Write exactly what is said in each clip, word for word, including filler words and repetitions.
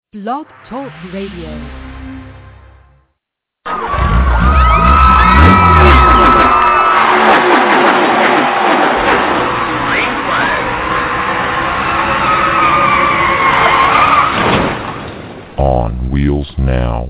Blog Talk Radio. On Wheels Now.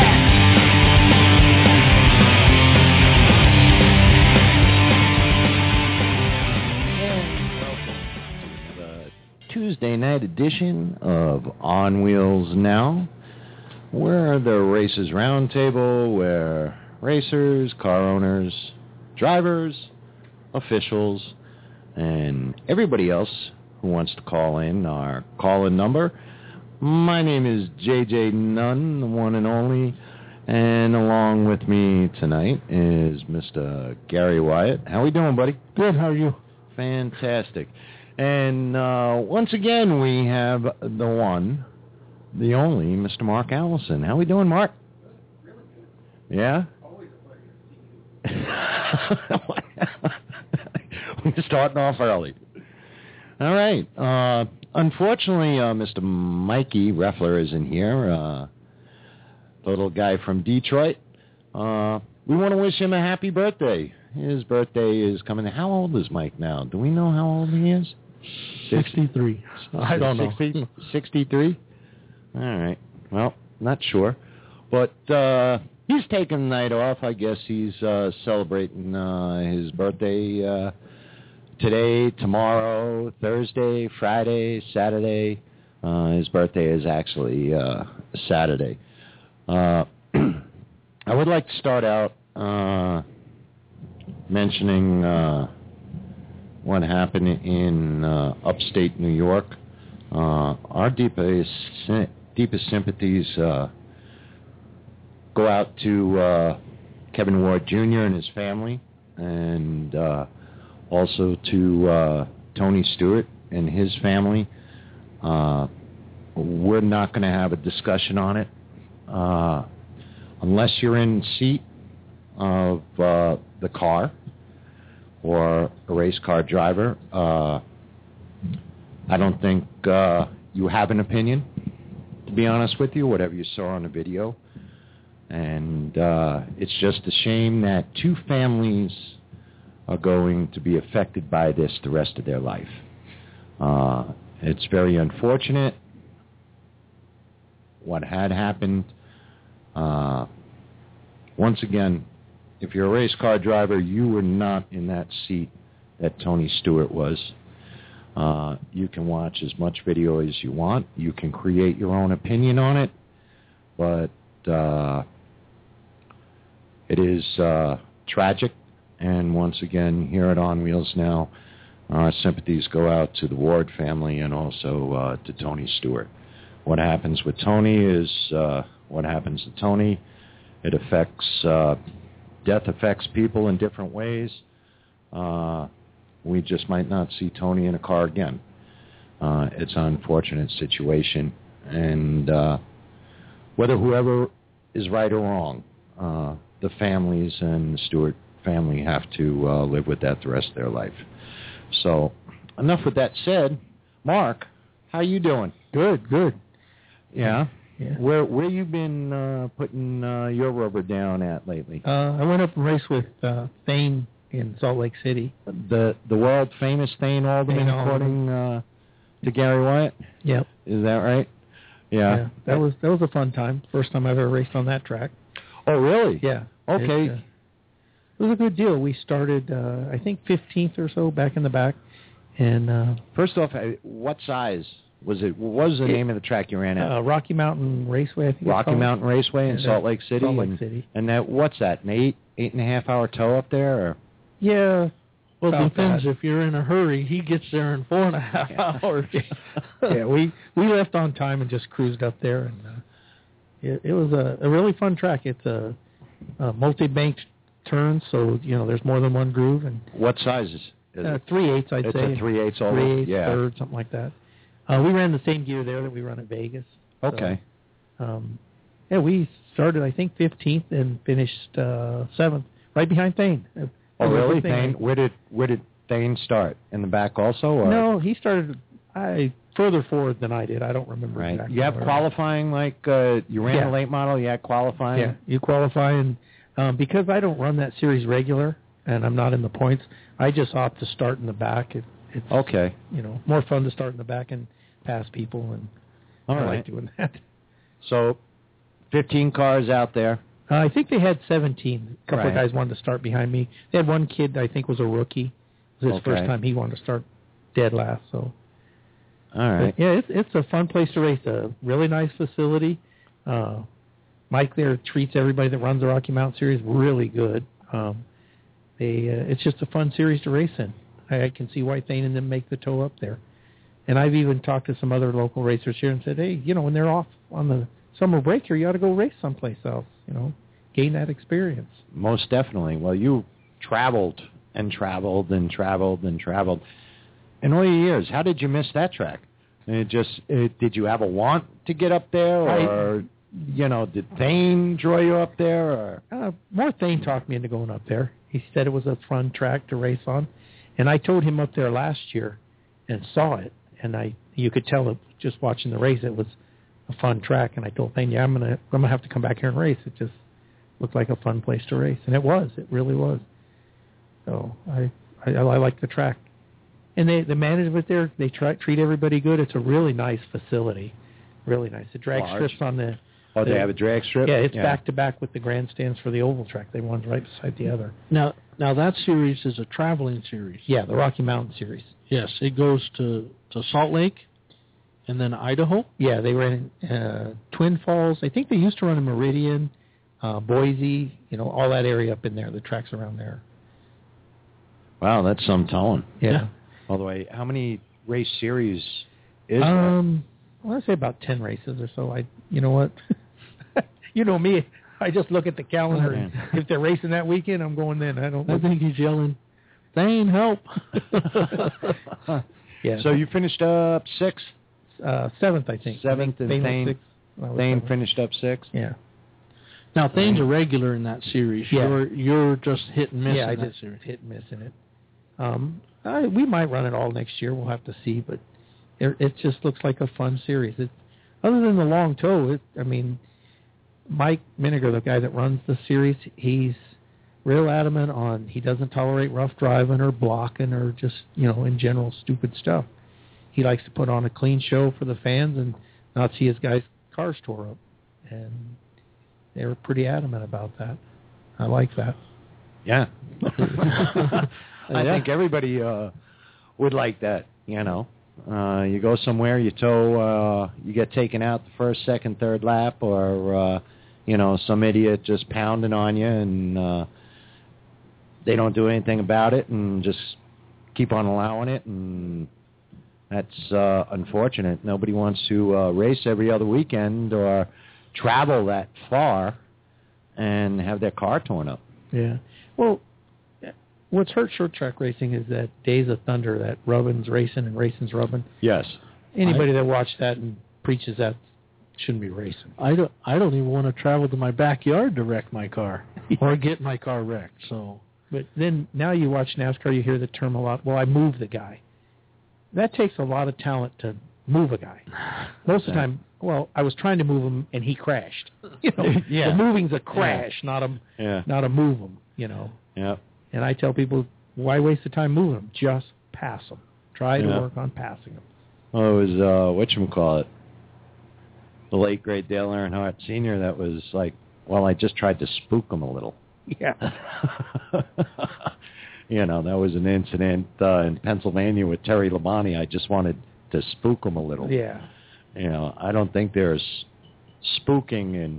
Tuesday night edition of On Wheels Now. We're the Racers Roundtable, where racers, car owners, drivers, officials, and everybody else who wants to call in our call-in number. My name is J J Nunn, the one and only, and along with me tonight is Mister Gary Wyatt. How we doing, buddy? Good, how are you? Fantastic. And uh, once again, we have the one, the only, Mister Mark Allison. How we doing, Mark? Really good. Yeah? Always a pleasure to see you. We're starting off early. All right. Uh, unfortunately, uh, Mister Mikey Reffler isn't here, uh, the little guy from Detroit. Uh, we want to wish him a happy birthday. His birthday is coming. How old is Mike now? Do we know how old he is? sixty-three. I don't know. sixty, sixty-three? All right. Well, not sure. But uh, he's taking the night off. I guess he's uh, celebrating uh, his birthday uh, today, tomorrow, Thursday, Friday, Saturday. Uh, his birthday is actually uh, Saturday. Uh, I would like to start out uh, mentioning uh, what happened in uh, upstate New York. Uh, our deepest deepest sympathies uh, go out to uh, Kevin Ward Junior and his family, and uh, also to uh, Tony Stewart and his family. Uh, we're not going to have a discussion on it uh, unless you're in seat of uh, the car or a race car driver. Uh, I don't think uh, you have an opinion, to be honest with you, whatever you saw on the video. And uh, it's just a shame that two families are going to be affected by this the rest of their life. Uh, it's very unfortunate what had happened. Uh, once again, if you're a race car driver, you were not in that seat that Tony Stewart was. Uh, you can watch as much video as you want. You can create your own opinion on it. But uh, it is uh, tragic. And once again, here at On Wheels Now, our sympathies go out to the Ward family and also uh, to Tony Stewart. What happens with Tony is uh, what happens to Tony. It affects... Uh, Death affects people in different ways. Uh, we just might not see Tony in a car again. Uh, it's an unfortunate situation. And uh, whether whoever is right or wrong, uh, the families and the Stewart family have to uh, live with that the rest of their life. So enough with that said. Mark, how you doing? Good, good. Yeah? Yeah. Where where you been uh, putting uh, your rubber down at lately? Uh, I went up and raced with uh, Thane in Salt Lake City. The the world famous Thane Alderman, Thane according uh, to Gary Wyatt. Yep. Is that right? Yeah. yeah. That was that was a fun time. First time I've ever raced on that track. Oh, really? Yeah. Okay. It, uh, it was a good deal. We started, uh, I think, fifteenth or so back in the back. And uh, first off, what size was it? What was the it, name of the track you ran at? Uh, Rocky Mountain Raceway, I think. Rocky Mountain Raceway in yeah, Salt Lake City. Salt Lake and, City. And that what's that? An eight eight and a half hour tow up there? Or? Yeah. Well, it depends. That. If you're in a hurry, he gets there in four and a half yeah. hours. yeah, we we left on time and just cruised up there, and uh, it, it was a, a really fun track. It's a, a multi-banked turn, so you know there's more than one groove. And what sizes? Uh, three eighths, I'd it's say. It's a three eighths, all three eighths, yeah. third, something like that. Uh, we ran the same gear there that we run at Vegas. Okay. So, um, yeah, we started I think fifteenth and finished uh, seventh, right behind Thane. Oh, really? Thane? Where did where did Thane start? In the back also? Or? No, he started, I further forward than I did. I don't remember Right. exactly. You have where. qualifying, like uh, you ran Yeah. a late model. You had qualifying. Yeah, you qualify, and um, because I don't run that series regular, and I'm not in the points, I just opt to start in the back. It, it's Okay. you know more fun to start in the back and pass people, and All I right. like doing that. So, fifteen cars out there. Uh, I think they had seventeen. A couple Right. of guys wanted to start behind me. They had one kid I think was a rookie. It was his Okay. first time he wanted to start dead last. So All right. But, yeah, it's it's a fun place to race. A really nice facility. Uh, Mike there treats everybody that runs the Rocky Mountain Series really good. Um, they uh, it's just a fun series to race in. I, I can see why Thane and them make the tow up there. And I've even talked to some other local racers here and said, hey, you know, when they're off on the summer break here, you ought to go race someplace else, you know, gain that experience. Most definitely. Well, you traveled and traveled and traveled and traveled. In all your years, how did you miss that track? It just it, did you have a want to get up there, or I, you know, did Thane draw you up there? Or uh, more Thane talked me into going up there. He said it was a fun track to race on, and I towed him up there last year and saw it, and I you could tell it just watching the race it was a fun track, and I told Thane, yeah, I'm gonna I'm gonna have to come back here and race. It just looked like a fun place to race, and it was. It really was. So I I, I like the track. And they, the management there, they try, treat everybody good. It's a really nice facility, really nice. The drag Large. strips on the... oh, the, they have a drag strip. Yeah, it's back to back with the grandstands for the oval track. They one's right beside the other. Now, now that series is a traveling series. Yeah, the Rocky Mountain Series. Yes, it goes to, to Salt Lake and then Idaho. Yeah, they ran in uh, Twin Falls. I think they used to run in Meridian, uh, Boise, you know, all that area up in there, the tracks around there. Wow, that's some towing. Yeah. Yeah. By the way, how many race series is um, well, I'd say about ten races or so. I, you know what? You know me. I just look at the calendar. Oh, And if they're racing that weekend, I'm going then. I don't. I think he's yelling, Thane, help. there? Yeah. So you finished up sixth. uh, seventh, I think. Seventh, I and think was Thane- sixth. I was Thane seventh. finished up sixth. Yeah. Now, Thane's a regular in that series. Yeah. You're, you're just hit and miss yeah, I in that just series. hit and miss in it. Um, I, we might run it all next year. We'll have to see, but it, it just looks like a fun series. It, other than the long tow, it, I mean, Mike Miniger, the guy that runs the series, he's real adamant on he doesn't tolerate rough driving or blocking or just, you know, in general stupid stuff. He likes to put on a clean show for the fans and not see his guys' cars tore up. And they were pretty adamant about that. I like that. Yeah. I Yeah. think everybody uh, would like that, you know. Uh, you go somewhere, you tow, uh, you get taken out the first, second, third lap, or, uh, you know, some idiot just pounding on you, and uh, they don't do anything about it and just keep on allowing it, and that's uh, unfortunate. Nobody wants to uh, race every other weekend or travel that far and have their car torn up. Yeah. Well, what's hurt short track racing is that Days of Thunder, that rubbin's racing and racing's rubbin. Yes. Anybody that watched that and preaches that shouldn't be racing. I don't, I don't even want to travel to my backyard to wreck my car or get my car wrecked. So, But then now you watch NASCAR, you hear the term a lot, well, I moved the guy. That takes a lot of talent to move a guy. Most of the time, well, I was trying to move him and he crashed. You know, Yeah. the moving's a crash, not a Yeah. not a move him, you know. Yeah. And I tell people, why waste the time moving them? Just pass them. Try to Yeah. work on passing them. Well, it was, uh, whatchamacallit, the late, great Dale Earnhardt Senior that was like, well, I just tried to spook him a little. Yeah. You know, that was an incident uh, in Pennsylvania with Terry Labonte. I just wanted to spook him a little. Yeah. You know, I don't think there's spooking in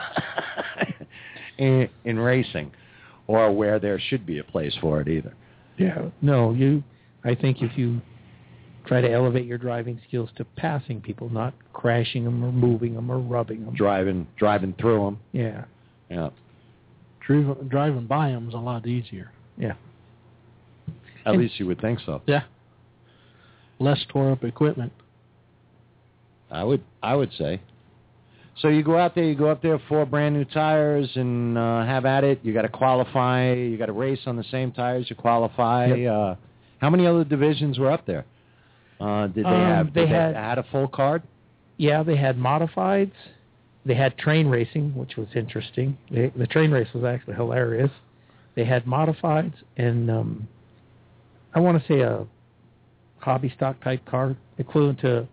in, in racing, or where there should be a place for it either. Yeah. No, you, I think if you try to elevate your driving skills to passing people, not crashing them or moving them or rubbing them. Driving, driving through them. Yeah. Yeah. driving, driving by them is a lot easier. Yeah. At And- least you would think so. Yeah. Less tore up equipment. I would, I would say. So you go out there, you go up there, four brand new tires, and uh, have at it. You got to qualify. You got to race on the same tires. You qualify. Yep. Uh, how many other divisions were up there? Uh, did they Um, have? they did had- they had a full card? Yeah, they had modifieds. They had train racing, which was interesting. They, the train race was actually hilarious. They had modifieds and um, I want to say a hobby stock type car, equivalent to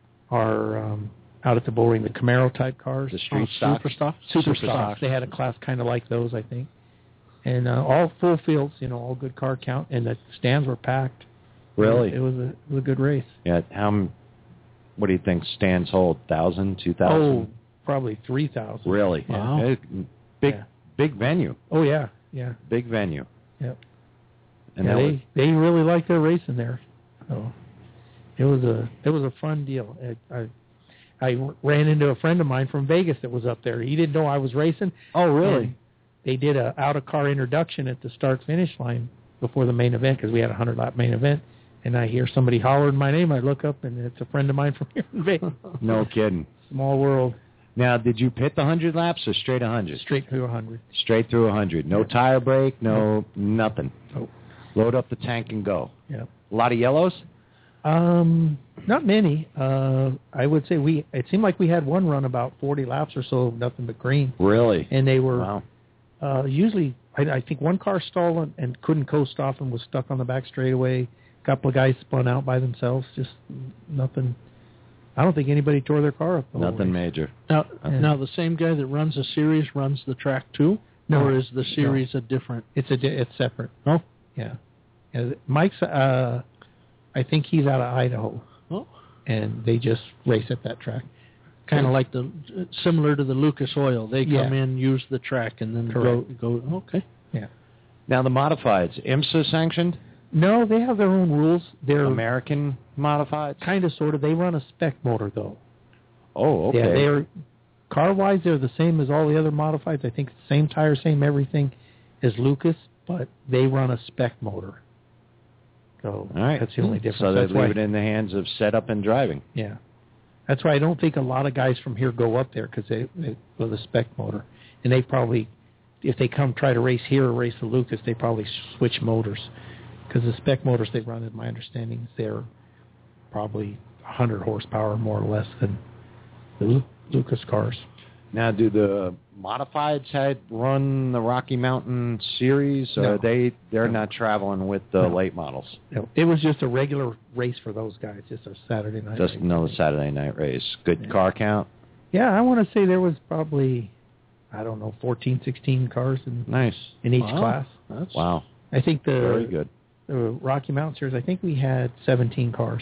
our um, out at the bullring, the Camaro type cars. The street Oh, stock? Super stock? Super, Super stocks. stocks. They had a class kind of like those, I think. And uh, all full fields, you know, all good car count, and the stands were packed. Really? It was a, it was a good race. Yeah. How? m- What do you think stands hold? Thousand, two Oh, thousand? probably three thousand. Really? Wow. Yeah, Big, Yeah. big venue. Oh, yeah, yeah. Big venue. Yep. And yeah, that they was, they really liked their racing there. So it was a it was a fun deal. I, I I ran into a friend of mine from Vegas that was up there. He didn't know I was racing. oh, really? And they did a out of car introduction at the start finish line before the main event because we had a hundred lap main event. And I hear somebody hollering my name. I look up and it's a friend of mine from here in Vegas. No kidding. Small world, Now, did you pit the one hundred laps or straight one hundred? straight through a hundred. Straight through one hundred. No tire break, no nothing. Nope. Load up the tank and go. Yeah. A lot of yellows? Um, not many. Uh, I would say we. It seemed like we had one run about forty laps or so, of nothing but green, Really? and they were Wow. uh, usually. I, I think one car stalled and, and couldn't coast off and was stuck on the back straightaway. A couple of guys spun out by themselves. Just nothing. I don't think anybody tore their car up. the whole Nothing race. major. Now, Yeah. now the same guy that runs the series runs the track too, No. or is the series a different? It's a. di- It's separate. Oh, Yeah. yeah Mike's. Uh, I think he's out of Idaho, oh, and they just race at that track. kind of like the similar to the Lucas Oil. They come Yeah. in, use the track, and then Correct. go go. Okay. Now, the modifieds, IMSA sanctioned? No, they have their own rules. They're American modifieds? kind of, sort of. They run a spec motor, though. Oh, okay. Yeah, they're car-wise, they're the same as all the other modifieds. I think same tire, same everything as Lucas, but they run a spec motor. So All right. that's the only difference. So they that's leave why, it in the hands of setup and driving. Yeah, that's why I don't think a lot of guys from here go up there because they, they with a spec motor, and they probably, if they come try to race here or race the Lucas, they probably switch motors because the spec motors they run, in my understanding, is they're probably one hundred horsepower more or less than the Lu- Lucas cars. Now, do the modifieds had run the Rocky Mountain Series, or No. they they're No. not traveling with the No. late models? No, it was just a regular race for those guys, just a Saturday night Just race. another Saturday night race. Good Yeah. car count. Yeah, I want to say there was probably, I don't know, fourteen, sixteen cars in, Nice. in each Wow. class. That's Wow. I think the, Very good. the Rocky Mountain Series, I think we had seventeen cars.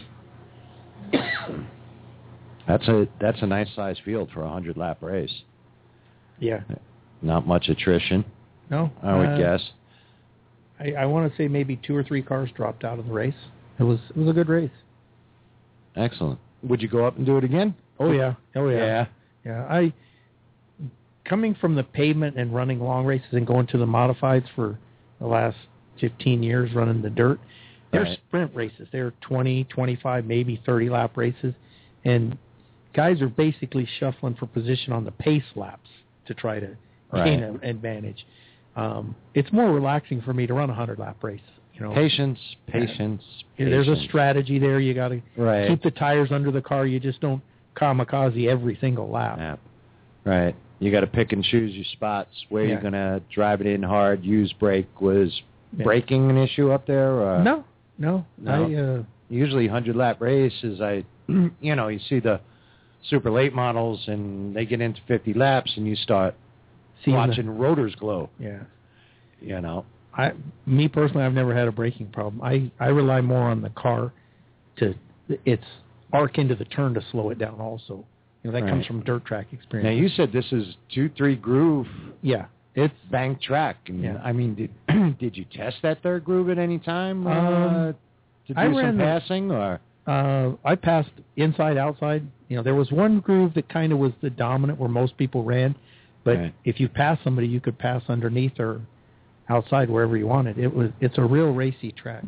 That's a that's a nice size field for a hundred lap race. Yeah. Not much attrition, No? I would uh, guess. I, I want to say maybe two or three cars dropped out of the race. It was it was a good race. Excellent. Would you go up and do it again? Oh, yeah. Oh, yeah. Yeah. Yeah, I coming from the pavement and running long races and going to the modifieds for the last fifteen years running the dirt. They're Right. sprint races. They're twenty, twenty-five, maybe thirty lap races, and guys are basically shuffling for position on the pace laps to try to gain Right. an advantage. Um, it's more relaxing for me to run a hundred lap race. You know, Patience, patience, Yeah, there's a patience. strategy there. You got to Right. keep the tires under the car. You just don't kamikaze every single lap. Yeah. Right. You got to pick and choose your spots where Yeah. you're going to drive it in hard, use brake. Was Yeah. braking an issue up there? Or? No, no. No. I, uh, Usually hundred lap races, I, you know, you see the super late models and they get into fifty laps and you start seeing the- watching rotors glow, yeah. you know. I, me personally, I've never had a braking problem. I, I rely more on the car to its arc into the turn to slow it down. Also, you know, that comes Right. from dirt track experience. Now you said this is two, three groove yeah, it's bank track, and Yeah. I mean, did did you test that third groove at any time uh, Um, to do I ran some the- passing, or Uh, I passed inside, outside. You know, there was one groove that kind of was the dominant where most people ran, but Right. if you pass somebody, you could pass underneath or outside wherever you wanted. It was it's a real racy track.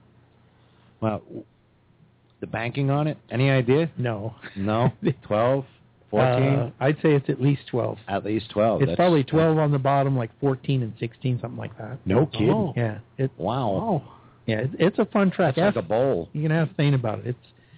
well, the banking on it? Any idea? No, No, twelve, fourteen, Uh, I'd say it's at least twelve. at least twelve. It's That's- probably twelve on the bottom, like fourteen and sixteen, something like that. No kidding. Oh. Yeah, it Wow, Oh, yeah, it, it's a fun track. that's like Ask- a bowl. You can ask Thane about it. It's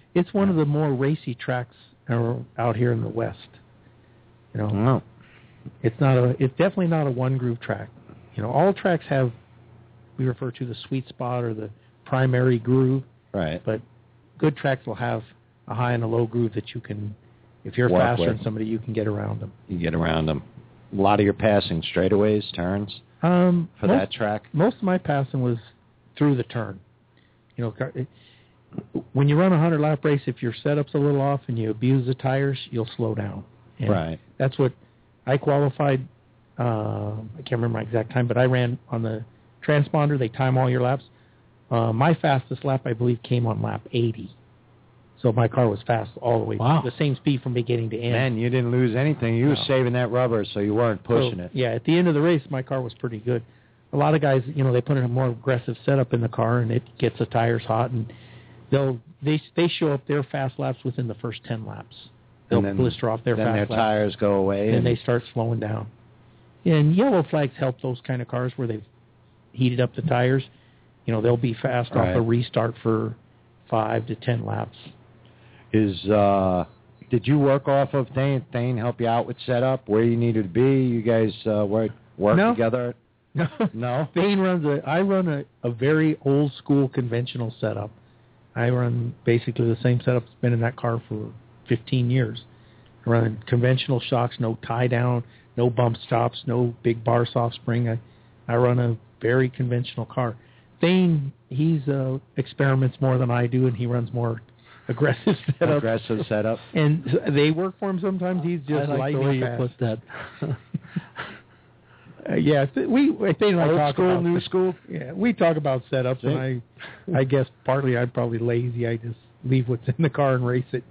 it's one of the more racy tracks uh, out here in the West. You know, Oh. it's not a. It's definitely not a one groove track. You know, all tracks have, we refer to the sweet spot or the primary groove. Right. But good tracks will have a high and a low groove that you can, if you're Walk faster with. than somebody, you can get around them. You get around them. A lot of your passing straightaways, turns Um, for most, that track. Most of my passing was through the turn. You know, car- it, when you run a hundred lap race, if your setup's a little off and you abuse the tires, you'll slow down. And Right. That's what I qualified. Uh, I can't remember my exact time, but I ran on the transponder. They time all your laps. Uh, my fastest lap, I believe, came on lap eighty. So my car was fast all the way. Wow. The same speed from beginning to end. Man, you didn't lose anything. You No. were saving that rubber, so you weren't pushing So, it. Yeah, at the end of the race, my car was pretty good. A lot of guys, you know, they put in a more aggressive setup in the car, and it gets the tires hot, and they'll they they show up their fast laps within the first ten laps. They'll And then- blister off their then fast their laps, tires go away. and And they start slowing down. And yellow flags help those kind of cars where they've heated up the tires. You know, they'll be fast Right. off a restart for five to ten laps. Is uh, did you work off of Thane? Thane help you out with setup, where you needed to be? You guys uh, work work No. together? No, No. Thane runs a. I run a, a very old school conventional setup. I run basically the same setup that's been in that car for fifteen years. I run conventional shocks, no tie down, no bump stops, no big bar soft spring. I, I run a very conventional car. Thane, he's uh, experiments more than I do, and he runs more aggressive setup. Aggressive setup. And they work for him sometimes. He's just I like the lightning way you fast. put that. Uh, yeah, th- we I think I Old talk school, about new school. Yeah, we talk about setups, and I, I guess partly I'm probably lazy. I just leave what's in the car and race it.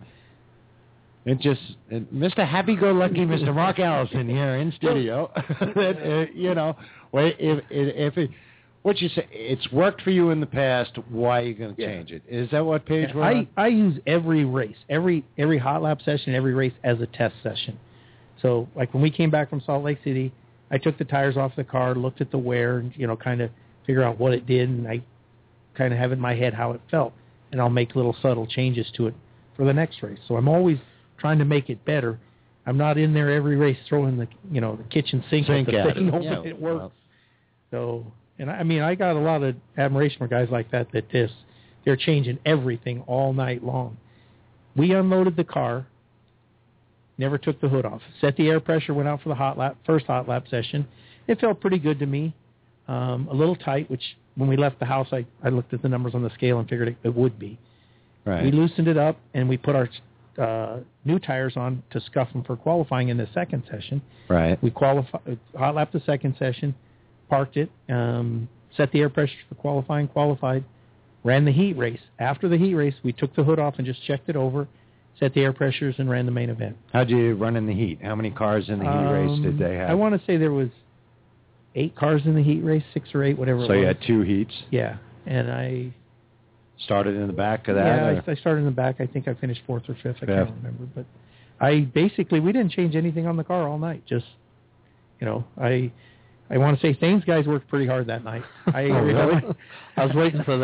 It just, it, Mister Happy-Go-Lucky, Mister Mark Allison here in studio. that, uh, you know, wait, if if it, what you say, it's worked for you in the past. Why are you going to Yeah. change it? Is that what page we're I, on? I use every race, every every hot lap session, every race as a test session. So, like when we came back from Salt Lake City, I took the tires off the car, looked at the wear, and you know, kind of figure out what it did, and I kind of have in my head how it felt, and I'll make little subtle changes to it for the next race. So I'm always trying to make it better. I'm not in there every race throwing the you know the kitchen sink, Sink at the at thing it. hoping Yeah, it works. well. So, and I, I mean, I got a lot of admiration for guys like that. That this, they're changing everything all night long. We unloaded the car, never took the hood off. Set the air pressure, went out for the hot lap, first hot lap session. It felt pretty good to me. Um, a little tight, which when we left the house, I, I looked at the numbers on the scale and figured it, it would be. Right. We loosened it up, and we put our uh, new tires on to scuff them for qualifying in the second session. Right. We qualified, hot lapped the second session, parked it, um, set the air pressure for qualifying, qualified, ran the heat race. After the heat race, we took the hood off and just checked it over, set the air pressures, and ran the main event. How'd you run in the heat? How many cars in the heat race did they have? I want to say there was eight cars in the heat race, six or eight, whatever so it was. you had two heats. Yeah, and I Started in the back of that. yeah or- I, I started in the back. I think I finished fourth or fifth. I Fifth. can't remember, but I basically we didn't change anything on the car all night. Just you know, I I want to say Thane's guys worked pretty hard that night. I Oh, really? I was waiting for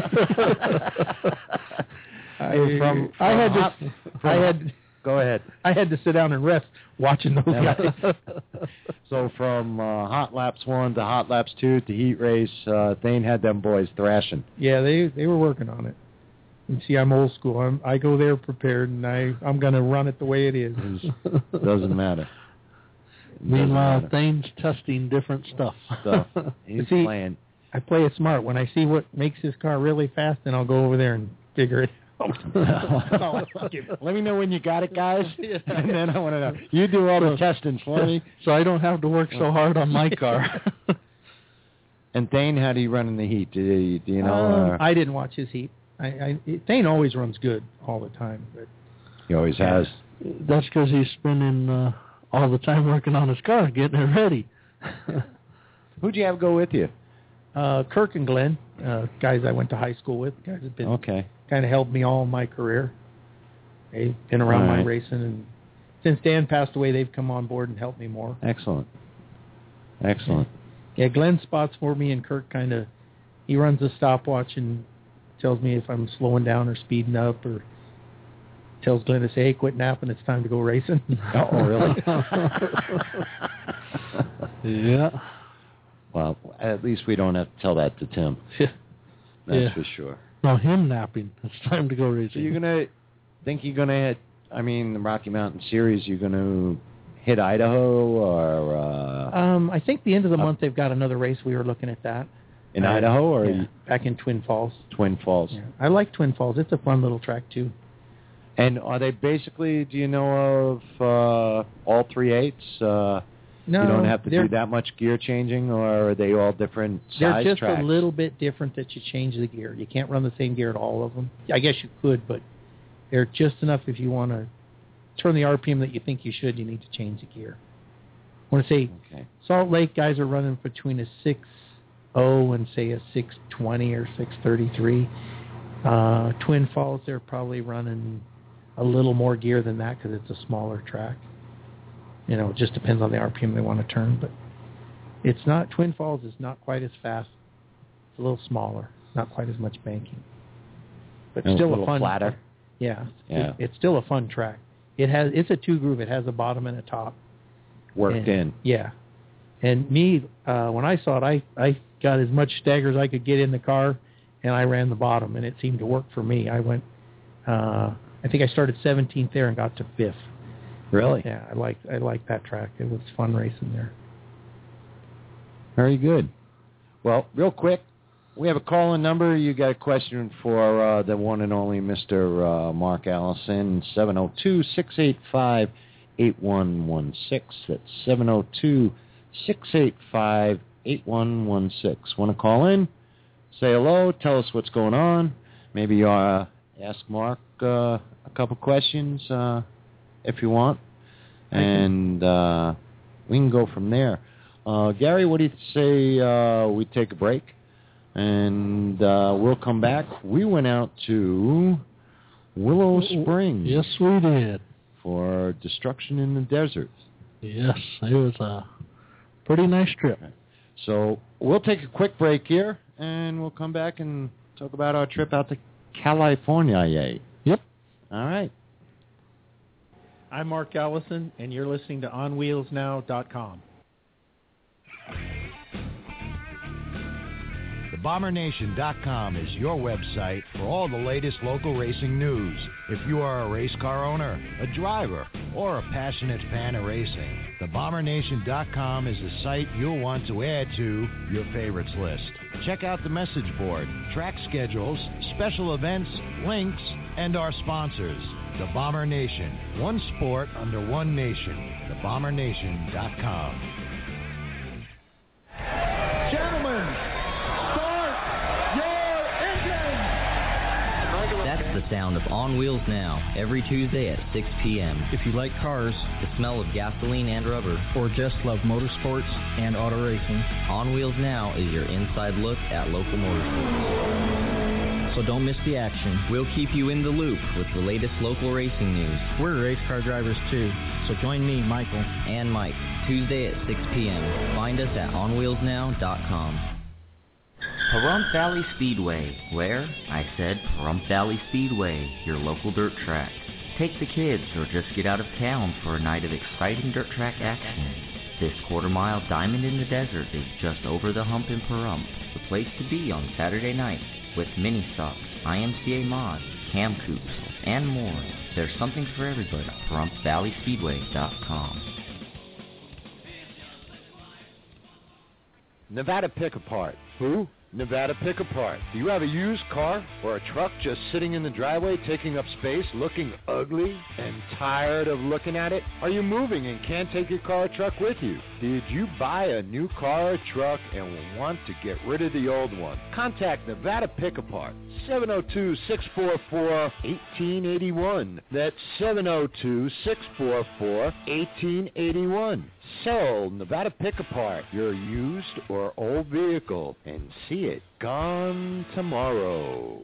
that. I, From- I had from hot- to I had Go ahead. I had to sit down and rest watching those guys. So from uh, hot laps one to hot laps two to heat race, uh, Thane had them boys thrashing. Yeah, they they were working on it. And see, I'm old school. I'm, I go there prepared, and I I'm going to run it the way it is. It doesn't matter. Meanwhile, Doesn't matter. Thane's testing different stuff. Stuff. He's See, playing. I play it smart. When I see what makes this car really fast, then I'll go over there and figure it out. Let me know when you got it, guys, and then I want to know. You do all the testing for me. So I don't have to work so hard on my car. And Thane, how do you run in the heat? Do you, do you know? Um, uh, I didn't watch his heat. I, I Thane always runs good all the time, but he always has. That's because he's spending uh, all the time working on his car, getting it ready. Who'd you have go with you? uh, Kirk and Glenn, uh, guys I went to high school with, guys have been Okay. kind of helped me all my career. They've been around All my right. racing, and since Dan passed away, they've come on board and helped me more. Excellent. Excellent. Yeah, Glenn spots for me, and Kirk kind of, he runs a stopwatch and tells me if I'm slowing down or speeding up, or tells Glenn to say, hey, quit napping, it's time to go racing. Oh, really? Yeah. Well, at least we don't have to tell that to Tim. Yeah. That's Yeah. for sure. No, him napping. It's time to go racing. So you're going to think you're going to hit, I mean, the Rocky Mountain Series, you're going to hit Idaho or... Uh, Um, I think the end of the month they've got another race. We were looking at that. in Uh, Idaho or yeah, back in Twin Falls. Twin Falls? Yeah. I like Twin Falls. It's a fun little track, too. And are they basically, do you know of uh, all three eights? Uh, No, you don't have to they're, do that much gear changing, or are they all different They're size just tracks? a little bit different that you change the gear. You can't run the same gear at all of them. I guess you could, but they're just enough if you want to turn the R P M that you think you should, you need to change the gear. I want to say Okay. Salt Lake guys are running between a six oh and, say, a six twenty or six thirty-three. Uh, Twin Falls, they're probably running a little more gear than that because it's a smaller track. You know, it just depends on the R P M they want to turn. But it's not, Twin Falls is not quite as fast. It's a little smaller, not quite as much banking. But And it's still a little a fun, flatter. Yeah, Yeah. It, it's still a fun track. It has, it's a two groove. It has a bottom and a top. Worked And- in. Yeah. And me, uh, when I saw it, I, I got as much stagger as I could get in the car, and I ran the bottom, and it seemed to work for me. I went, uh, I think I started seventeenth there and got to fifth. Really? Yeah, I liked I liked that track. It was fun racing there. Very good. Well, real quick, we have a call-in number. You got a question for uh, the one and only Mister Uh, Mark Allison, seven oh two, six eight five, eight one one six. That's seven oh two, six eight five, eight one one six. Want to call in? Say hello. Tell us what's going on. Maybe uh, ask Mark uh, a couple questions uh, if you want. And uh, we can go from there. Uh, Gary, what do you say uh, we take a break? And uh, we'll come back. We went out to Willow Springs. Yes, we did. For Destruction in the Desert. Yes, it was a pretty nice trip. So we'll take a quick break here, and we'll come back and talk about our trip out to California. Yep. All right. I'm Mark Allison, and you're listening to on wheels now dot com. the bomber nation dot com is your website for all the latest local racing news. If you are a race car owner, a driver, or a passionate fan of racing, the bomber nation dot com is the site you'll want to add to your favorites list. Check out the message board, track schedules, special events, links, and our sponsors. The Bomber Nation, one sport under one nation. the bomber nation dot com. Gentlemen, start your engines! That's the sound of On Wheels Now, every Tuesday at six p.m. If you like cars, The smell of gasoline and rubber, or just love motorsports and auto racing, On Wheels Now is your inside look at local motorsports. so don't miss the action. We'll keep you in the loop with the latest local racing news. We're race car drivers too, so join me, Michael, And Mike, Tuesday at six p.m. Find us at on wheels now dot com. Pahrump Valley Speedway, where, I said Pahrump Valley Speedway, your local dirt track. Take the kids or just get out of town for a night of exciting dirt track action. This quarter-mile diamond in the desert is just over the hump in Pahrump, the place to be on Saturday night, with mini stocks, I M C A mods, cam coops, and more. There's something for everybody at Pahrump Valley Speedway dot com. Nevada Pick Apart. Who? Nevada Pick Apart. Do you have a used car or a truck just sitting in the driveway taking up space, looking ugly, and tired of looking at it? Are you moving and can't take your car or truck with you? Did you buy a new car or truck and want to get rid of the old one? Contact Nevada Pick Apart. seven oh two, six four four, one eight eight one. That's seven oh two, six four four, one eight eight one. Sell Nevada Pick Apart your used or old vehicle and see it gone tomorrow.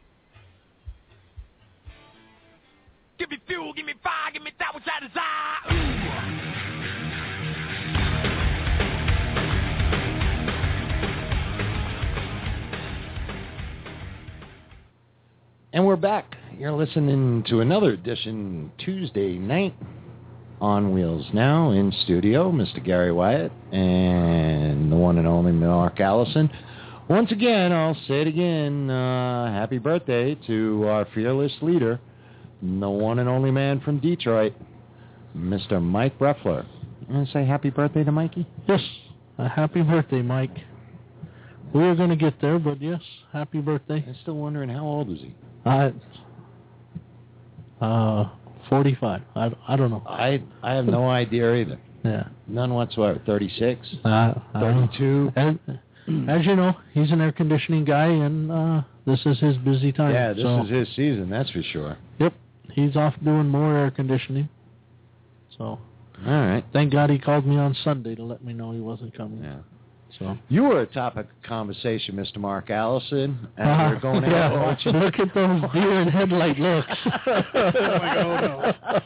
Give me fuel, give me fire, give me that which I desire. And we're back You're listening to another edition Tuesday night on Wheels Now. In studio, Mister Gary Wyatt and the one and only Mark Allison. Once again, I'll say it again, uh, happy birthday to our fearless leader, the one and only man from Detroit, Mister Mike Breffler. You want to say happy birthday to Mikey? Yes, a happy birthday, Mike. We were going to get there, but yes, happy birthday. I'm still wondering, how old is he? Uh, uh, forty-five. I, I don't know. I I have no idea either. Yeah. None whatsoever. thirty-six? Uh, thirty-two? As, as you know, he's an air conditioning guy, and uh, this is his busy time. Yeah, this so, is his season, that's for sure. Yep. He's off doing more air conditioning. So, all right. Thank God he called me on Sunday to let me know he wasn't coming. Yeah. So you were a topic of conversation, Mister Mark Allison, and uh, we were going out yeah, watching. Look at those deer in headlight looks. Oh, no.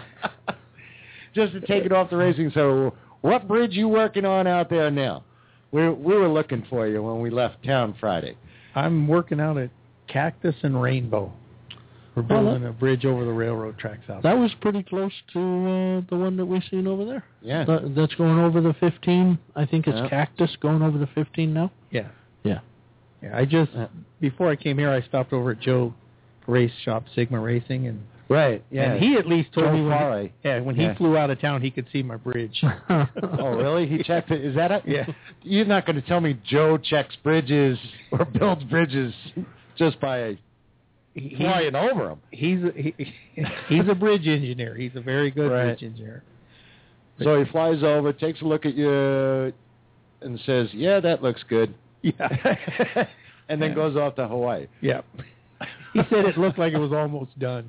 Just to take it off the racing, so what bridge you working on out there now? We we were looking for you when we left town Friday. I'm working out at Cactus and Rainbow. We're building a bridge over the railroad tracks out there. That was pretty close to uh, the one that we seen over there. Yeah. That, that's going over the fifteen. I think it's yeah. Cactus going over the fifteen now. Yeah. Yeah. Yeah. I just, before I came here, I stopped over at Joe Race Shop, Sigma Racing, and right. Yeah. and he at least told Joe me when, Farley. he, yeah, when yeah. he flew out of town, he could see my bridge. Oh, really? He checked it? Is that it? Yeah. You're not going to tell me Joe checks bridges or builds bridges just by He, flying over them. He's a, he, he's a bridge engineer. He's a very good Right. bridge engineer. So he flies over, takes a look at you, and says, "Yeah, that looks good." Yeah. And then yeah. goes off to Hawaii. Yeah. He said it looked like it was almost done.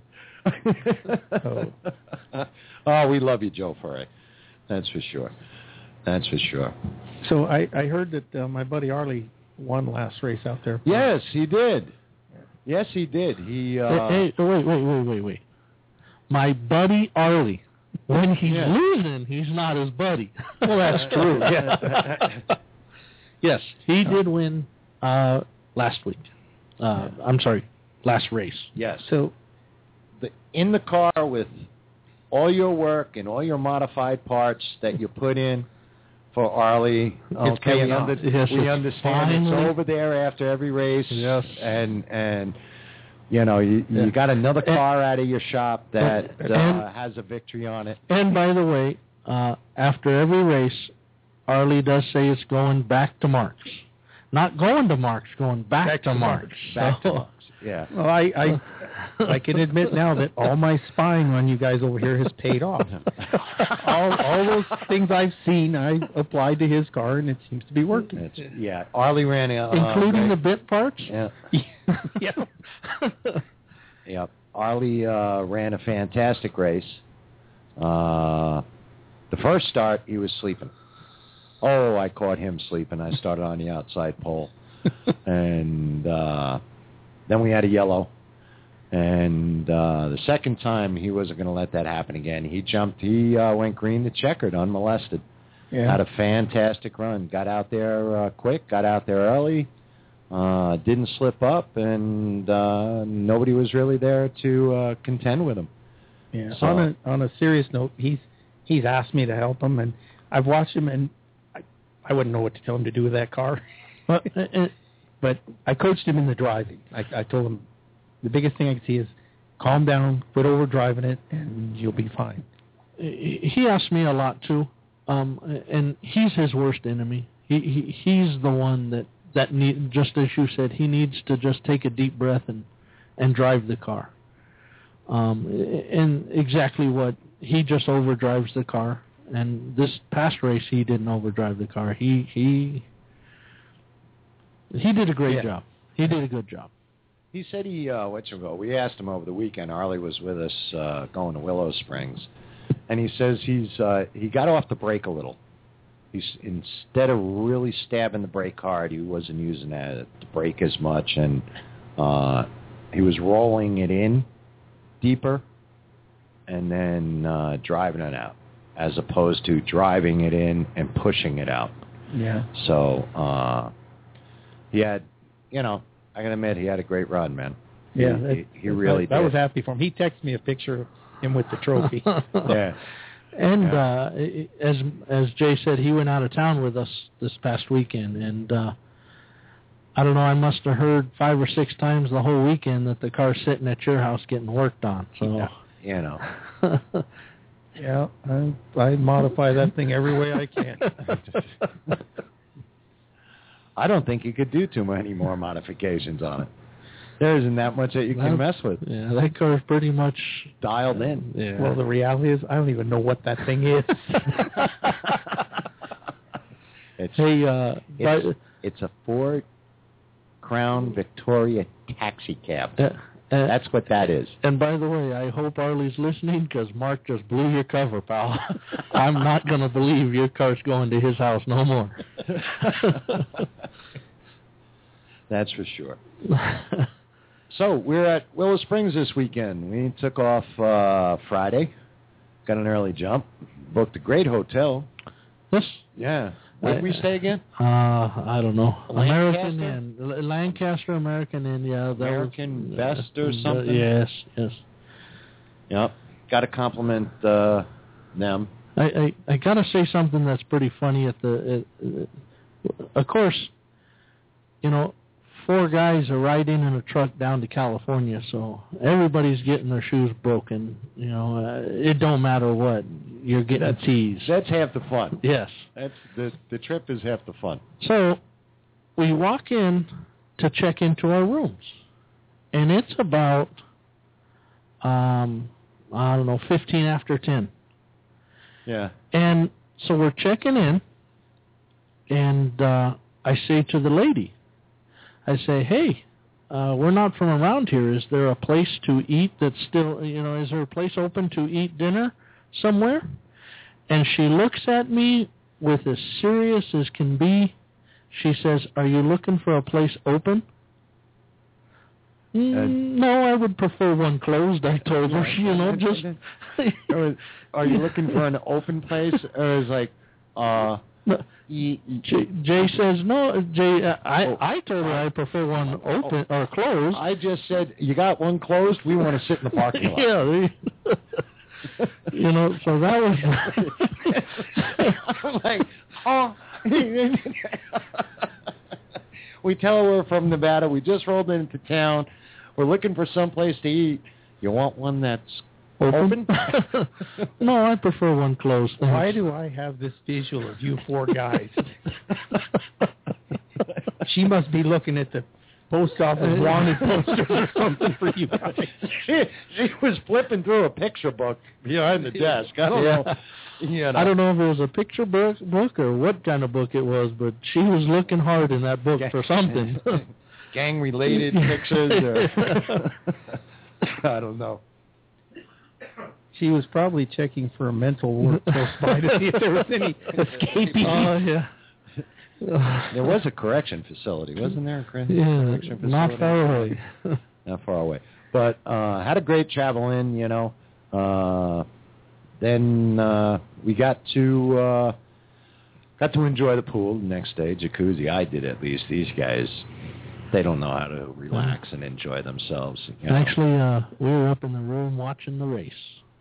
Oh. Oh, we love you, Joe Furry. That's for sure. That's for sure. So I, I heard that uh, my buddy Arlie won last race out there. Yes, he did. Yes, he did. He. Uh, hey, hey, wait, wait, wait, wait, wait. My buddy Arlie. When he's yeah. losing, he's not his buddy. Well, that's true. Yeah. Yes, he did win uh, last week. Uh, I'm sorry, last race. Yes. So, the, in the car with all your work and all your modified parts that you put in for Arlie, It's okay, paying we, off. under, Yes, we it's understand finally- it's over there after every race. Yes. And and you know you Yeah. you got another car out of your shop that And- uh, and- has a victory on it. And by the way, uh, after every race, Arlie does say it's going back to Mark's. Not going to Mark's, going back, Back to to Mark's. Back to So- Mark's. Yeah. well, I, I I can admit now that all my spying on you guys over here has paid off. all all those things I've seen, I applied to his car, and it seems to be working. It's, yeah. Arlie ran uh, Including the great- bit parts? Yeah. yeah. Yeah. Arlie uh, ran a fantastic race. Uh, the first start, he was sleeping. Oh, I caught him sleeping. I started on the outside pole. and uh, then we had a yellow. And uh, the second time, he wasn't going to let that happen again. He jumped. He uh, went green to checkered, unmolested. Yeah. Had a fantastic run. Got out there uh, quick, got out there early. Uh, didn't slip up, and uh, nobody was really there to uh, contend with him. Yeah. So- On a on a serious note, he's he's asked me to help him, and I've watched him, and I, I wouldn't know what to tell him to do with that car. But, uh, uh, But I coached him in the driving. I, I told him the biggest thing I can see is calm down, quit over driving it, and you'll be fine. he asked me a lot too, um, and he's his worst enemy. He, he he's the one that that need, just as you said, he needs to just take a deep breath and and drive the car. Um, and exactly what he just overdrives the car. And this past race, he didn't overdrive the car. He he he did a great Yeah. job. He did a good job. He said he, uh, what's it go? We asked him over the weekend. Arlie was with us uh, going to Willow Springs, and he says he's uh, he got off the brake a little. He's instead of really stabbing the brake hard, he wasn't using that the brake as much, and uh, he was rolling it in deeper and then uh, driving it out, as opposed to driving it in and pushing it out. Yeah. So uh, he had, you know, I can admit he had a great run, man. Yeah, he, that, he, he really I, I did. was happy for him. He texted me a picture of him with the trophy. Yeah. And Yeah. uh, as as Jay said, he went out of town with us this past weekend, and uh, I don't know, I must have heard five or six times the whole weekend that the car's sitting at your house getting worked on. So, Yeah, you know. Yeah, I, I modify that thing every way I can. I don't think you could do too many more modifications on it. There isn't that much that you can mess with. Yeah, that car's pretty much dialed in. Yeah. Well, the reality is, I don't even know what that thing is. It's, hey, uh, it's, but, it's a Ford Crown Victoria taxi cab. uh, uh, That's what that is. And by the way, I hope Arlie's listening because Mark just blew your cover, pal. I'm not going to believe your car's going to his house no more. That's for sure. So we're at Willow Springs this weekend. We took off uh, Friday, got an early jump, booked a great hotel. Yes. Yeah. Where did we stay again? Uh, I don't know. Lancaster? American Inn. L- Lancaster American Inn, yeah. That American was, Best or uh, something? Yes, yes. Yep. Got to compliment uh, them. I, I, I got to say something that's pretty funny at the... Uh, uh, of course, you know, four guys are riding in a truck down to California, so everybody's getting their shoes broken. You know, uh, it don't matter what. You're getting That's- teased. That's half the fun. Yes. That's the the trip is half the fun. So we walk in to check into our rooms, and it's about, um, I don't know, fifteen after ten. Yeah. And so we're checking in, and uh, I say to the lady, I say, hey, uh, we're not from around here. Is there a place to eat that's still, you know, is there a place open to eat dinner somewhere? And she looks at me with as serious as can be. She says, are you looking for a place open? Mm, Uh, no, I would prefer one closed, I told her. You know, just... Or are you looking for an open place, or is like, uh, e- e- Jay, Jay says, no, Jay, uh, I, Oh. I told her I prefer one open or closed. I just said, you got one closed? We want to sit in the parking lot. Yeah. They, you know, so that was... I'm like, oh. We tell her we're from Nevada. We just rolled into town. We're looking for some place to eat. You want one that's open? open? No, I prefer one closed. Thanks. Why do I have this visual of you four guys? She must be looking at the post office wanted posters or something for you guys. She, she was flipping through a picture book behind the desk. I don't Yeah. know. You know. I don't know if it was a picture book, book or what kind of book it was, but she was looking hard in that book for something. Gang-related pictures. Or I don't know. She was probably checking for a mental ward close by to see if there was any escaping. Oh, yeah. There was a correction facility, wasn't there? A Yeah, correction facility? not far away. Not far away. But uh, had a great travel in, you know. Uh, then uh, we got to uh, got to enjoy the pool the next day, jacuzzi. I did at least. These guys, they don't know how to relax and enjoy themselves. You know? Actually, uh, we were up in the room watching the race.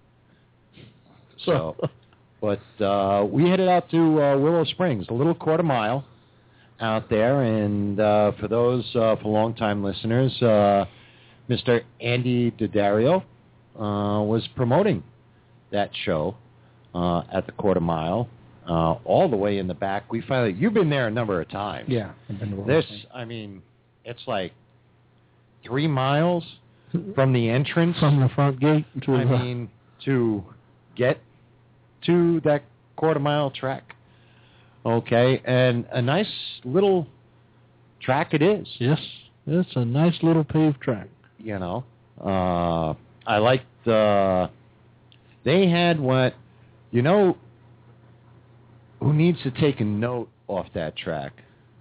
So, but uh, we headed out to uh, Willow Springs, a little quarter mile out there. And uh, for those, uh, for longtime listeners, uh, Mister Andy Daddario uh, was promoting that show uh, at the quarter mile, uh, all the way in the back. We finally, you've been there a number of times. Yeah. I've been to This, I mean, it's like three miles from the entrance. From the front gate to I the... mean, to get to that quarter mile track. Okay, and a nice little track it is. Yes, it's a nice little paved track. You know, uh, I liked the, they had what, you know, who needs to take a note off that track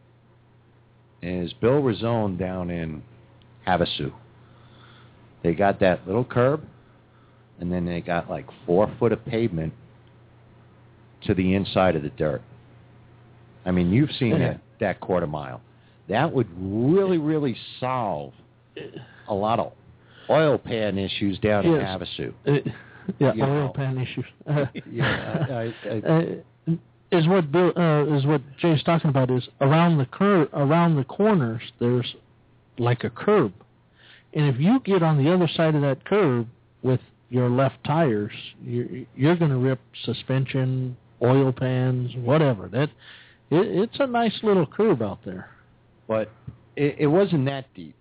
is Bill Rizzone down in Havasu. They got that little curb, and then they got like four foot of pavement to the inside of the dirt. I mean, you've seen Yeah. that, that quarter mile. That would really, really solve a lot of oil pan issues down in Yes. Havasu. Uh, yeah, You oil know. pan issues. Uh, Yeah, I, I, uh, is what Bill uh, is what Jay's talking about is around the cur- around the corners there's like a curb, and if you get on the other side of that curb with your left tires, you're, you're going to rip suspension, oil pans, whatever. That it, it's a nice little curb out there. but it, it wasn't that deep.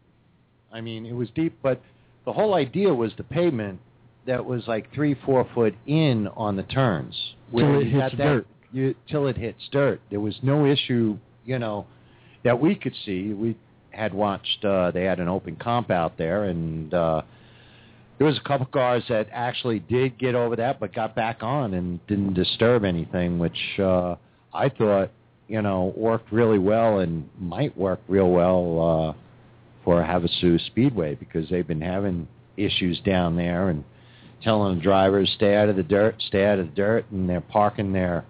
I mean, it was deep, but the whole idea was the pavement that was like three, four foot in on the turns. Till where it you hits got that- dirt. You, till it hits dirt. There was no issue, you know, that we could see. We had watched, uh, they had an open comp out there, and uh, there was a couple cars that actually did get over that, but got back on and didn't disturb anything, which uh, I thought, you know, worked really well and might work real well uh, for Havasu Speedway, because they've been having issues down there and telling the drivers, stay out of the dirt, stay out of the dirt, and they're parking their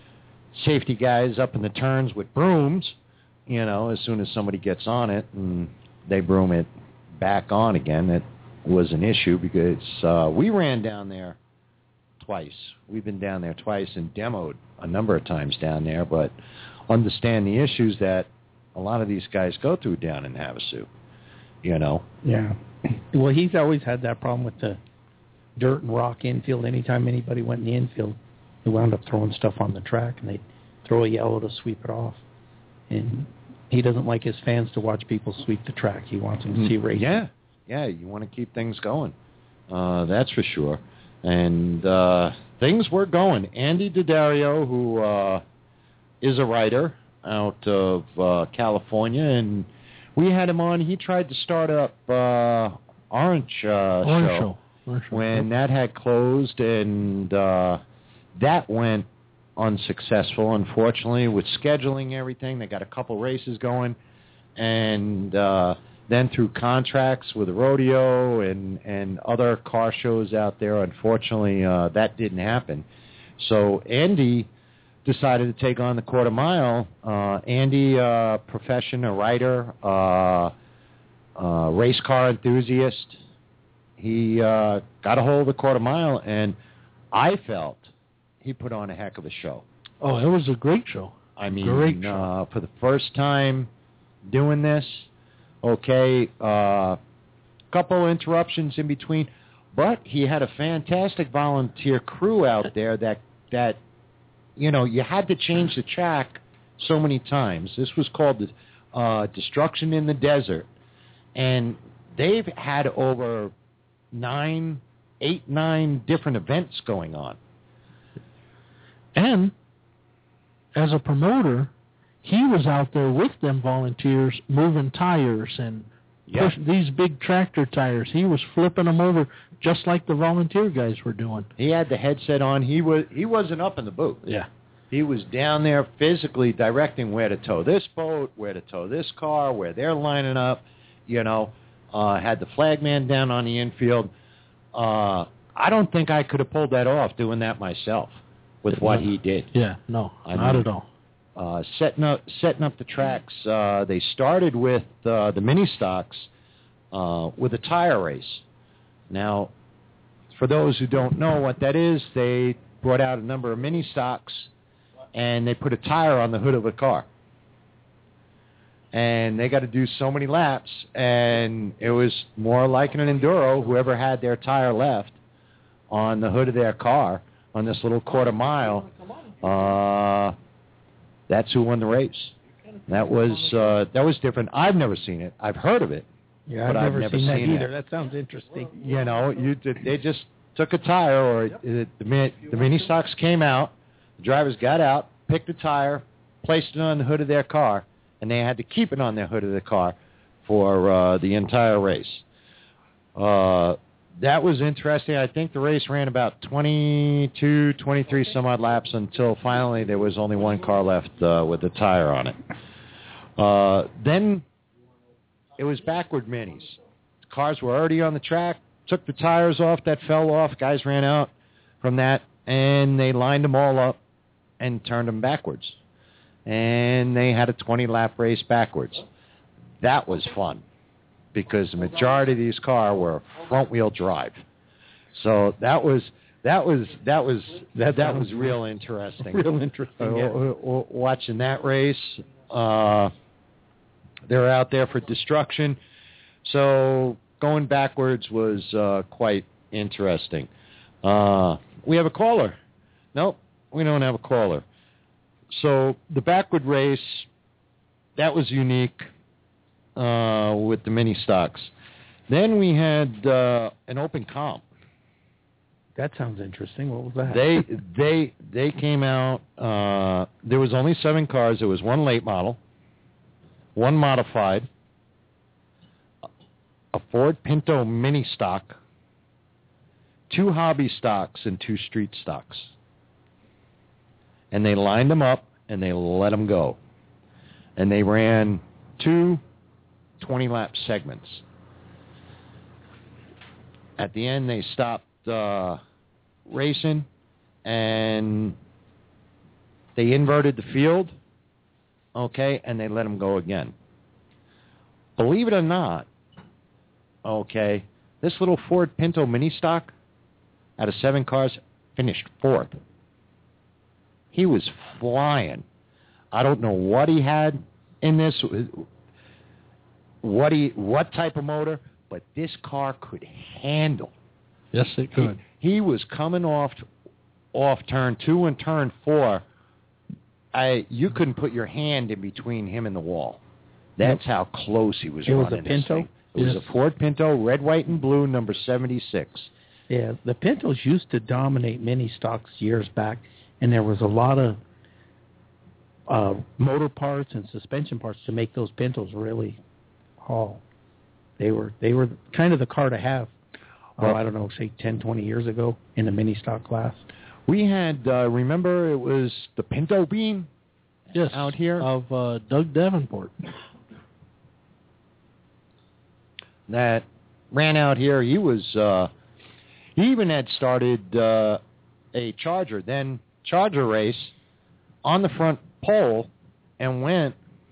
safety guys up in the turns with brooms, you know, as soon as somebody gets on it, and they broom it back on again. It was an issue because uh, we ran down there twice. We've been down there twice and demoed a number of times down there, but understand the issues that a lot of these guys go through down in Havasu, you know. Yeah. Well, he's always had that problem with the dirt and rock infield. Anytime anybody went in the infield, they wound up throwing stuff on the track, and they'd throw a yellow to sweep it off. And he doesn't like his fans to watch people sweep the track. He wants them to see racing. Yeah, yeah, you want to keep things going. Uh, that's for sure. And uh, things were going. Andy Daddario, who uh, is a writer out of uh, California, and we had him on. He tried to start up uh, Orange, uh, Orange Show, Show. Orange Show. when that had closed, and uh, that went unsuccessful, unfortunately, with scheduling everything. They got a couple races going, and uh, then through contracts with the rodeo and, and other car shows out there, unfortunately, uh, that didn't happen. So Andy decided to take on the quarter mile. Uh, Andy, uh, profession, a writer, uh, uh, race car enthusiast. He uh, got a hold of the quarter mile, and I felt he put on a heck of a show. Oh, it was a great show. I mean, Great show. uh, for the first time doing this, okay, a uh, couple interruptions in between, but he had a fantastic volunteer crew out there that, that you know, you had to change the track so many times. This was called uh, Destruction in the Desert, and they've had over nine, eight, nine different events going on. And as a promoter, he was out there with them volunteers moving tires and Yeah. push these big tractor tires. He was flipping them over just like the volunteer guys were doing. He had the headset on. He was he wasn't up in the booth. Yeah. He was down there physically directing where to tow this boat, where to tow this car, where they're lining up. You know, uh, had the flagman down on the infield. Uh, I don't think I could have pulled that off doing that myself with what he did. Yeah, no, I not mean, at all. Uh, setting up setting up the tracks. Uh, they started with uh, the mini stocks uh, with a tire race. Now, for those who don't know what that is, they brought out a number of mini stocks and they put a tire on the hood of a car. And they got to do so many laps, and it was more like an enduro. Whoever had their tire left on the hood of their car on this little quarter mile, uh, that's who won the race. That was uh, that was different. I've never seen it. I've heard of it. Yeah, but I've never, never seen, that seen either. it. That sounds interesting. You know, you did, they just took a tire, or it, the, mini, the mini stocks came out. The drivers got out, picked a tire, placed it on the hood of their car, and they had to keep it on their hood of the car for uh, the entire race. Uh, that was interesting. I think the race ran about twenty-two, twenty-three some odd laps until finally there was only one car left uh, with the tire on it. Uh, then it was backward minis. The cars were already on the track, took the tires off that fell off. Guys ran out from that, and they lined them all up and turned them backwards. And they had a twenty-lap race backwards. That was fun because the majority of these cars were front-wheel drive. So that was that was that was that that was real interesting. Real interesting. Uh, Yeah. w- w- watching that race, uh, they're out there for destruction. So going backwards was uh, quite interesting. Uh, we have a caller. Nope, we don't have a caller. So the backward race, that was unique uh, with the mini stocks. Then we had uh, an open comp. That sounds interesting. What was that? They they they came out. Uh, there was only seven cars. There was one late model, one modified, a Ford Pinto mini stock, two hobby stocks, and two street stocks. And they lined them up and they let them go. And they ran two twenty-lap segments. At the end, they stopped uh, racing and they inverted the field, okay, and they let them go again. Believe it or not, okay, this little Ford Pinto mini stock out of seven cars finished fourth. He was flying. I don't know what he had in this, what he, what type of motor, but this car could handle. Yes, it could. He, he was coming off off turn two and turn four. I you couldn't put your hand in between him and the wall. That's how close he was It was running a Pinto? this thing. It Yes. was a Ford Pinto, red, white, and blue, number seventy-six. Yeah, the Pintos used to dominate mini stocks years back, and there was a lot of uh, motor parts and suspension parts to make those Pintos really haul. They were they were kind of the car to have. Well, oh, I don't know, say ten, twenty years ago in the mini stock class. We had, uh, remember, it was the Pinto Bean Yes, out here of uh, Doug Davenport. that ran out here. He was, uh, he even had started uh, a Charger, then Charger race on the front pole and went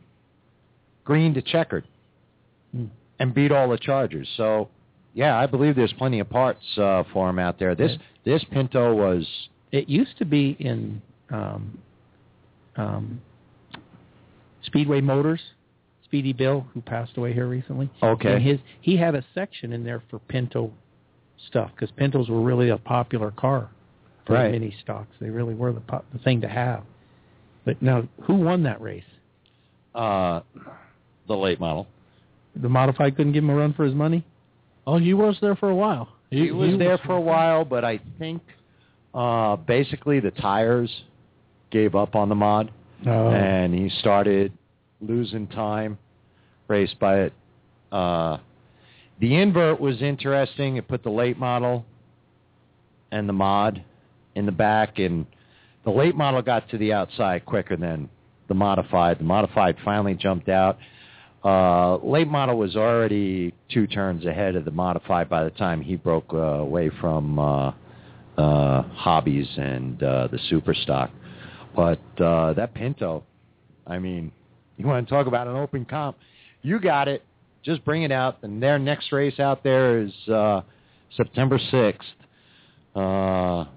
green to checkered Hmm. and beat all the Chargers. So, yeah, I believe there's plenty of parts uh, for him out there. This Yeah. this Pinto was It used to be in um, um, Speedway Motors. Speedy Bill, who passed away here recently. Okay. And his he had a section in there for Pinto stuff because Pintos were really a popular car for Right. the mini stocks. They really were the, po- the thing to have. But now, who won that race? uh, the late model. The modified couldn't give him a run for his money? Oh, he was there for a while. He, was there for a while, but I think uh, basically the tires gave up on the mod, Oh. and he started losing time, race by it. Uh, the invert was interesting. It put the late model and the mod in the back, and the late model got to the outside quicker than the modified. The modified finally jumped out. Uh, late model was already two turns ahead of the modified by the time he broke uh, away from uh, uh, hobbies and uh, the super stock. But uh, that Pinto, I mean, you want to talk about an open comp? You got it. Just bring it out. And their next race out there is uh, September sixth. Uh,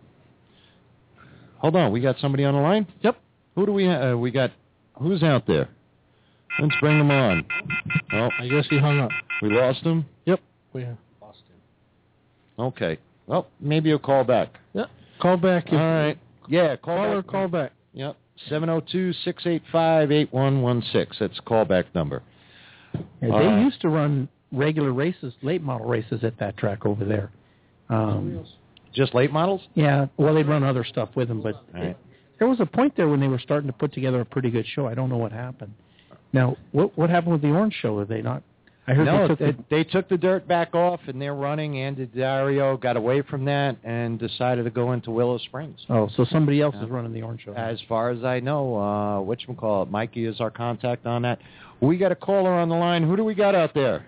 hold on. We got somebody on the line? Yep. Who do we have? Uh, we got, who's out there? Let's bring them on. Oh, I guess he hung up. we lost him? Yep. We lost him. Okay. Well, maybe he'll call back. Yep. Call back. If All right. Yeah, call Call or back. call back. Yep. seven oh two, six eight five, eight one one six. That's the callback number. Yeah, Uh, they used to run regular races, late model races at that track over there. Um, Just late models? yeah, well, they'd run other stuff with them, but All right. it, there was a point there when they were starting to put together a pretty good show. I don't know what happened. Now, what what happened with the Orange Show? Are they not? I heard No, they took they, the, they took the dirt back off, and they're running. Andy Dario got away from that and decided to go into Willow Springs. oh, so somebody else Yeah. is running the Orange Show. As far as I know, uh, whatchamacallit, Mikey is our contact on that. We got a caller on the line. Who do we got out there?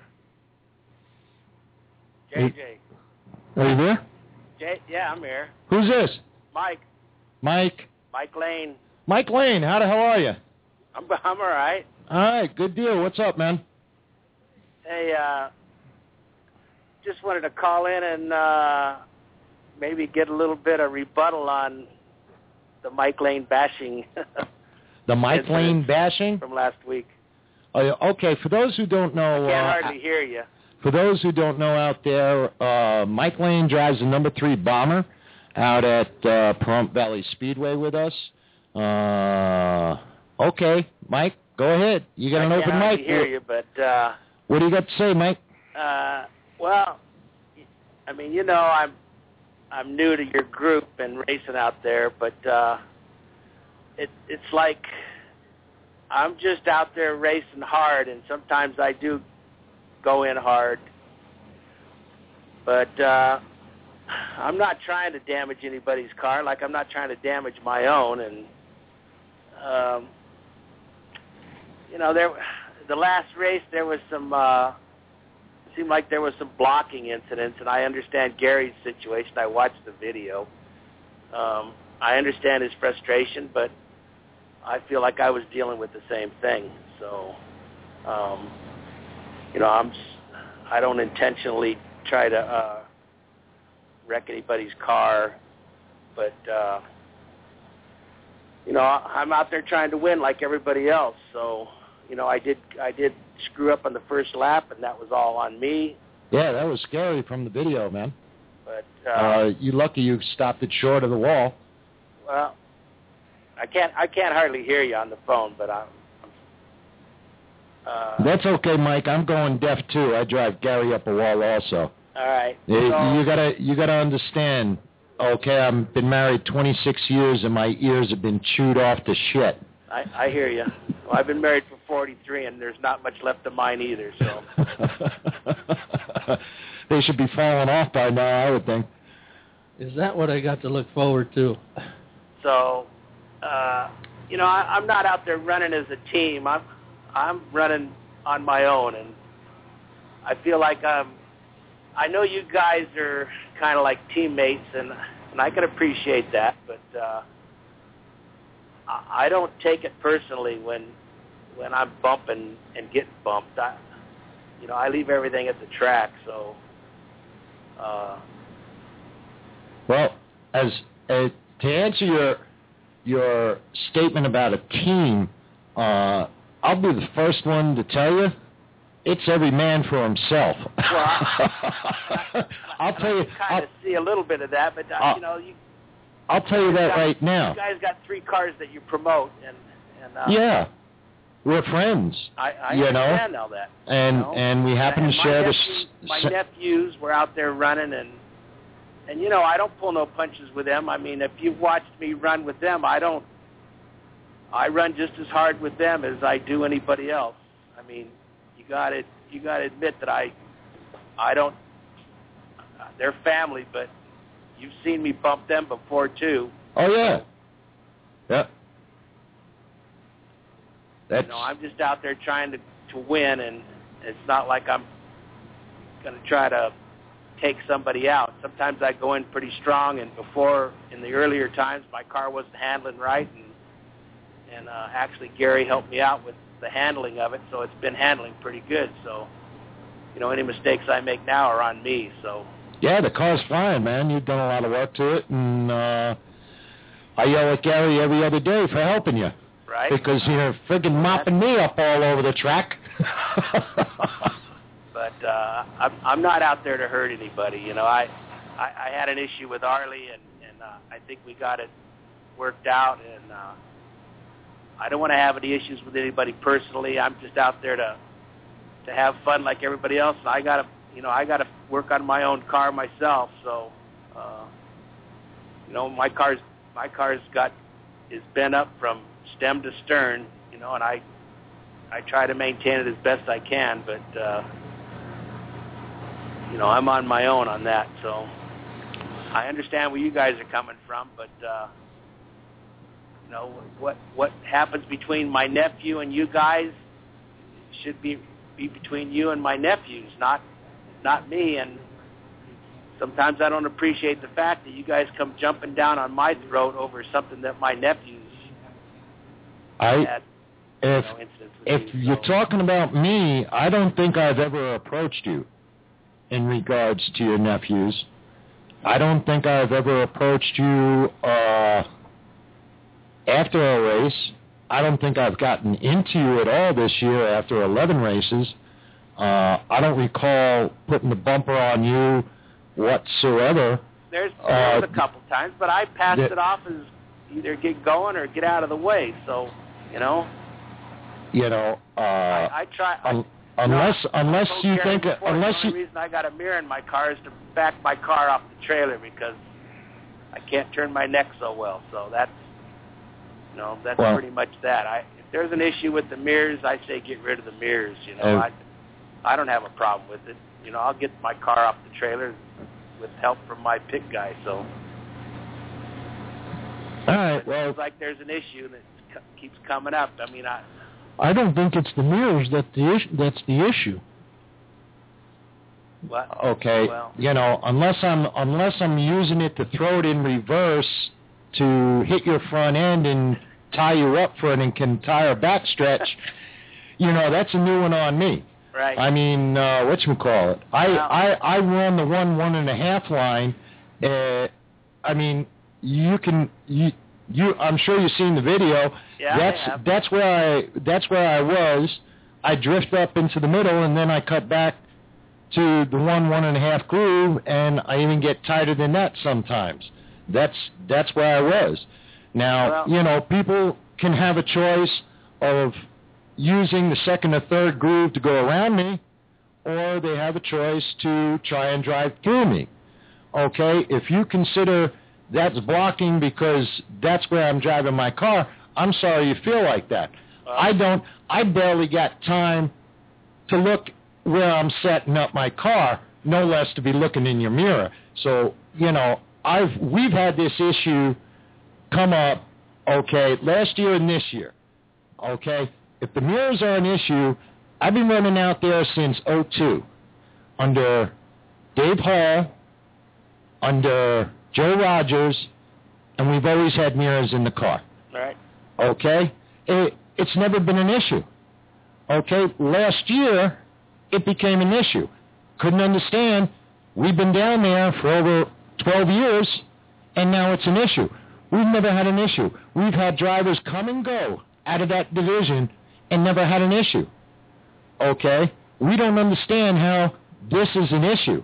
J J. Are you there? J- yeah, I'm here. Who's this? Mike. Mike. Mike Lane. Mike Lane. How the hell are you? I'm I'm all right. All right. Good deal. What's up, man? Hey, uh, just wanted to call in and uh, maybe get a little bit of rebuttal on the Mike Lane bashing. The Mike Lane bashing? From last week. Oh, yeah. Okay, for those who don't know... I can't uh, hardly hear you. For those who don't know out there, uh, Mike Lane drives the number three Bomber out at uh, Pahrump Valley Speedway with us. Uh, okay, Mike, go ahead. You got an open mic. I can't hear you, but... Uh, what do you got to say, Mike? Uh, well, I mean, you know, I'm I'm new to your group and racing out there, but uh, it it's like I'm just out there racing hard, and sometimes I do go in hard, but uh, I'm not trying to damage anybody's car, like I'm not trying to damage my own. And um, you know, there the last race there was some uh, seemed like there was some blocking incidents, and I understand Gary's situation. I watched the video. Um, I understand his frustration, but I feel like I was dealing with the same thing. So. Um, You know, I'm. I don't intentionally try to uh, wreck anybody's car, but uh, you know, I'm out there trying to win like everybody else. So, you know, I did. I did screw up on the first lap, and that was all on me. Yeah, that was scary from the video, man. But uh, uh, you lucky you stopped it short of the wall. Well, I can't. I can't hardly hear you on the phone, but I'm. Uh, That's okay, Mike. I'm going deaf too. I drive Gary up a wall also. All right. You, so, you gotta, you gotta understand. Okay, I've been married twenty-six years, and my ears have been chewed off to shit. I, I hear you. Well, I've been married for forty-three, and there's not much left of mine either. So they should be falling off by now, I would think. Is that what I got to look forward to? So, uh, you know, I, I'm not out there running as a team. I'm. I'm running on my own, and I feel like I'm, I know you guys are kind of like teammates, and, and I can appreciate that, but uh, I, I don't take it personally when when I'm bumping and getting bumped. I, you know, I leave everything at the track, so. Uh, well, as uh, to answer your your statement about a team, uh, I'll be the first one to tell you, it's every man for himself. Well, I, I'll tell you. I kind of see a little bit of that, but uh, I'll, you know, you. I'll tell you that got, right now. You guys got three cars that you promote, and and. Uh, yeah, we're friends. I, I you understand know? all that. And you know? and we happen and to share nephews, this. My nephews were out there running, and and you know, I don't pull no punches with them. I mean, if you've watched me run with them, I don't. I run just as hard with them as I do anybody else. I mean, you got to you got to admit that I I don't. Uh, they're family, but you've seen me bump them before too. Oh yeah. Yeah. That's. You know, I'm just out there trying to to win, and it's not like I'm going to try to take somebody out. Sometimes I go in pretty strong, and before in the earlier times, my car wasn't handling right, and. And uh, actually, Gary helped me out with the handling of it, so it's been handling pretty good. So, you know, any mistakes I make now are on me. So. Yeah, the car's fine, man. You've done a lot of work to it, and uh, I yell at Gary every other day for helping you. Right. Because you're friggin' mopping me up all over the track. But uh, I'm, I'm not out there to hurt anybody. You know, I I, I had an issue with Arlie, and, and uh, I think we got it worked out, and. Uh, I don't want to have any issues with anybody personally. I'm just out there to to have fun like everybody else. And I gotta, you know, I gotta work on my own car myself. So, uh, you know, my car's my car's got is bent up from stem to stern. You know, and I I try to maintain it as best I can. But uh, you know, I'm on my own on that. So I understand where you guys are coming from, but. Uh, You know, what what happens between my nephew and you guys should be be between you and my nephews, not not me. And sometimes I don't appreciate the fact that you guys come jumping down on my throat over something that my nephews I, had. If you know, incidents with if you, you're so. talking about me, I don't think I've ever approached you. in regards to your nephews. I don't think I've ever approached you uh, after a race. I don't think I've gotten into you at all this year after eleven races. Uh, I don't recall putting the bumper on you whatsoever. There's, there was uh, a couple times, but I passed th- it off as either get going or get out of the way. So, you know, You know, uh, I, I try. I, un- unless no, unless I told you Gary think before, unless the you only reason I got a mirror in my car is to back my car off the trailer because I can't turn my neck so well. So that's, you know, that's Well- pretty much that. I if there's an issue with the mirrors, I say get rid of the mirrors. You know, Oh. I I don't have a problem with it. You know, I'll get my car off the trailer with help from my pit guy. So. all right, It well, feels like there's an issue that c- keeps coming up. I mean, I I don't think it's the mirrors that the issue, that's the issue. what? okay, Well, you know, unless I'm unless I'm using it to throw it in reverse to hit your front end and tie you up for an entire backstretch, you know, that's a new one on me. right. I mean, uh, whatchamacallit? I, Well- I, I run the one, one and a half line. Uh, I mean, you can, you, you, I'm sure you've seen the video. Yeah, I that's, have. that's where I, that's where I was. I drift up into the middle and then I cut back to the one, one and a half groove, and I even get tighter than that sometimes. That's, that's where I was. Now, Well- you know, people can have a choice of using the second or third groove to go around me, or they have a choice to try and drive through me. Okay, if you consider that's blocking because that's where I'm driving my car, I'm sorry you feel like that. Well- I don't, I barely got time to look where I'm setting up my car, no less to be looking in your mirror. So, you know, I've, we've had this issue come up, okay, last year and this year, okay? If the mirrors are an issue, I've been running out there since oh two under Dave Hall, under Joe Rogers, and we've always had mirrors in the car, right. okay? It, it's never been an issue, okay? Last year, it became an issue. Couldn't understand. We've been down there for over twelve years, and now it's an issue. We've never had an issue. We've had drivers come and go out of that division and never had an issue. Okay? We don't understand how this is an issue.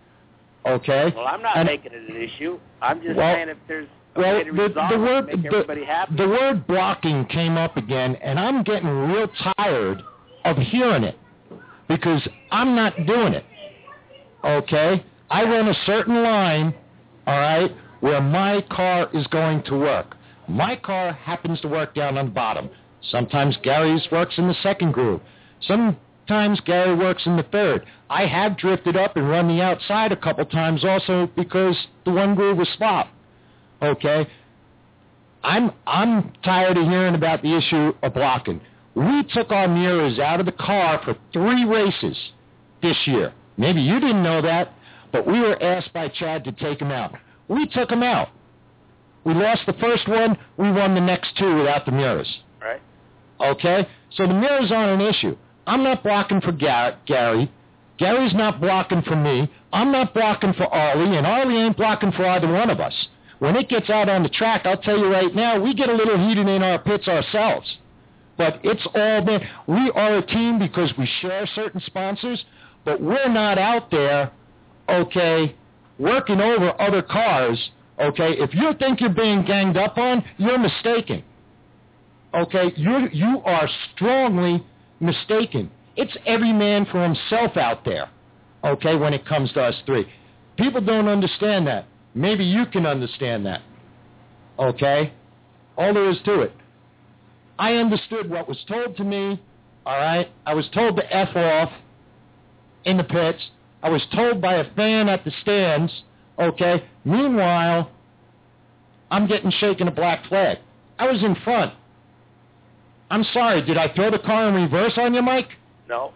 Okay? Well, I'm not And- making it an issue. I'm just Well- saying if there's a Well, way to the, resolve the it word and make everybody the, happy. the word blocking came up again, and I'm getting real tired of hearing it because I'm not doing it. Okay? I run a certain line, all right, where my car is going to work. My car happens to work down on the bottom. Sometimes Gary's works in the second groove. Sometimes Gary works in the third. I have drifted up and run the outside a couple times also because the one groove was swapped. Okay? I'm I'm tired of hearing about the issue of blocking. We took our mirrors out of the car for three races this year. Maybe you didn't know that, but we were asked by Chad to take them out. We took them out. We lost the first one. We won the next two without the mirrors. Right. Okay? So the mirrors aren't an issue. I'm not blocking for Gar- Gary. Gary's not blocking for me. I'm not blocking for Arlie, and Arlie ain't blocking for either one of us. When it gets out on the track, I'll tell you right now, we get a little heated in our pits ourselves. But it's all been, we are a team because we share certain sponsors, but we're not out there, okay, working over other cars, okay? If you think you're being ganged up on, you're mistaken. Okay, you you are strongly mistaken. It's every man for himself out there, okay, when it comes to us three. People don't understand that. Maybe you can understand that, okay? All there is to it. I understood what was told to me, all right? I was told to F off in the pits. I was told by a fan at the stands, okay? Meanwhile, I'm getting shaken a black flag. I was in front. I'm sorry, did I throw the car in reverse on you, Mike? No.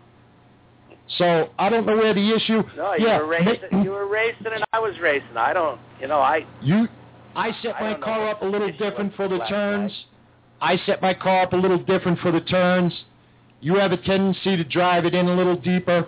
So I don't know where the issue. No, you yeah, were racing. You were racing, and I was racing. I don't. You know, I. You. I set I my don't know car what up a little the issue different was for the last turns. night. I set my car up a little different for the turns. You have a tendency to drive it in a little deeper.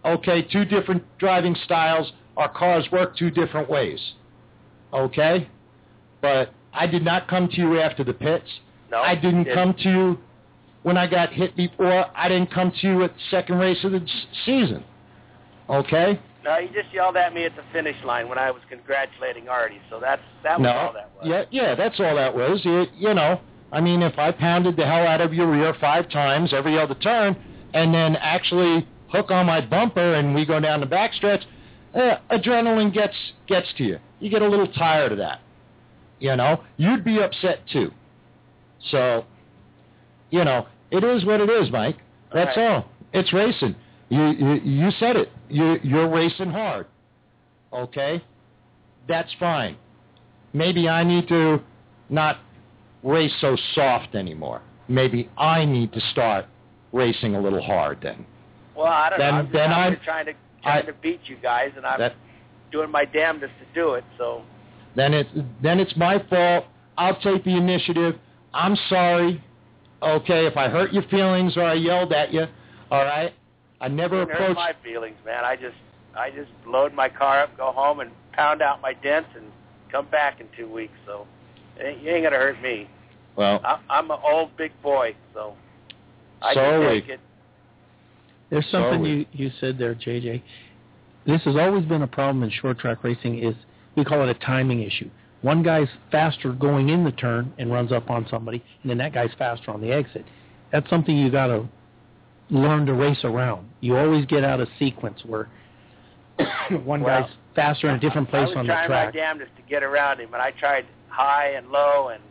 Okay, two different driving styles. Our cars work two different ways. Okay? But I did not come to you after the pits. No, I didn't didn't. come to you when I got hit before. I didn't come to you at the second race of the s- season. Okay? No, you just yelled at me at the finish line when I was congratulating Artie. So that's that was no. all that was. Yeah, yeah, that's all that was. You, you know, I mean, if I pounded the hell out of your rear five times every other turn and then actually hook on my bumper and we go down the backstretch, uh, adrenaline gets gets to you. You get a little tired of that. You know, you'd be upset too. So, you know, it is what it is, Mike. That's all. Right. all. It's racing. You, you you said it. You you're racing hard. Okay, that's fine. Maybe I need to not race so soft anymore. Maybe I need to start racing a little hard then. Well, I don't Then- know. I'm just then out I'm- here trying to trying I- to beat you guys, and I'm That- doing my damnedest to do it. So Then it then it's my fault. I'll take the initiative. I'm sorry. Okay, if I hurt your feelings or I yelled at you, all right. I never it hurt approached. my feelings, man. I just I just load my car up, go home, and pound out my dents, and come back in two weeks. So it ain't, you ain't gonna hurt me. Well, I, I'm an old big boy, so I So can are take we. it. There's So something we- you, you said there, J J. This has always been a problem in short track racing is we call it a timing issue. One guy's faster going in the turn and runs up on somebody, and then that guy's faster on the exit. That's something you got to learn to race around. You always get out of sequence where one Well, guy's faster in a different place I on was the trying track. my damnedest to get around him, and I tried high and low, and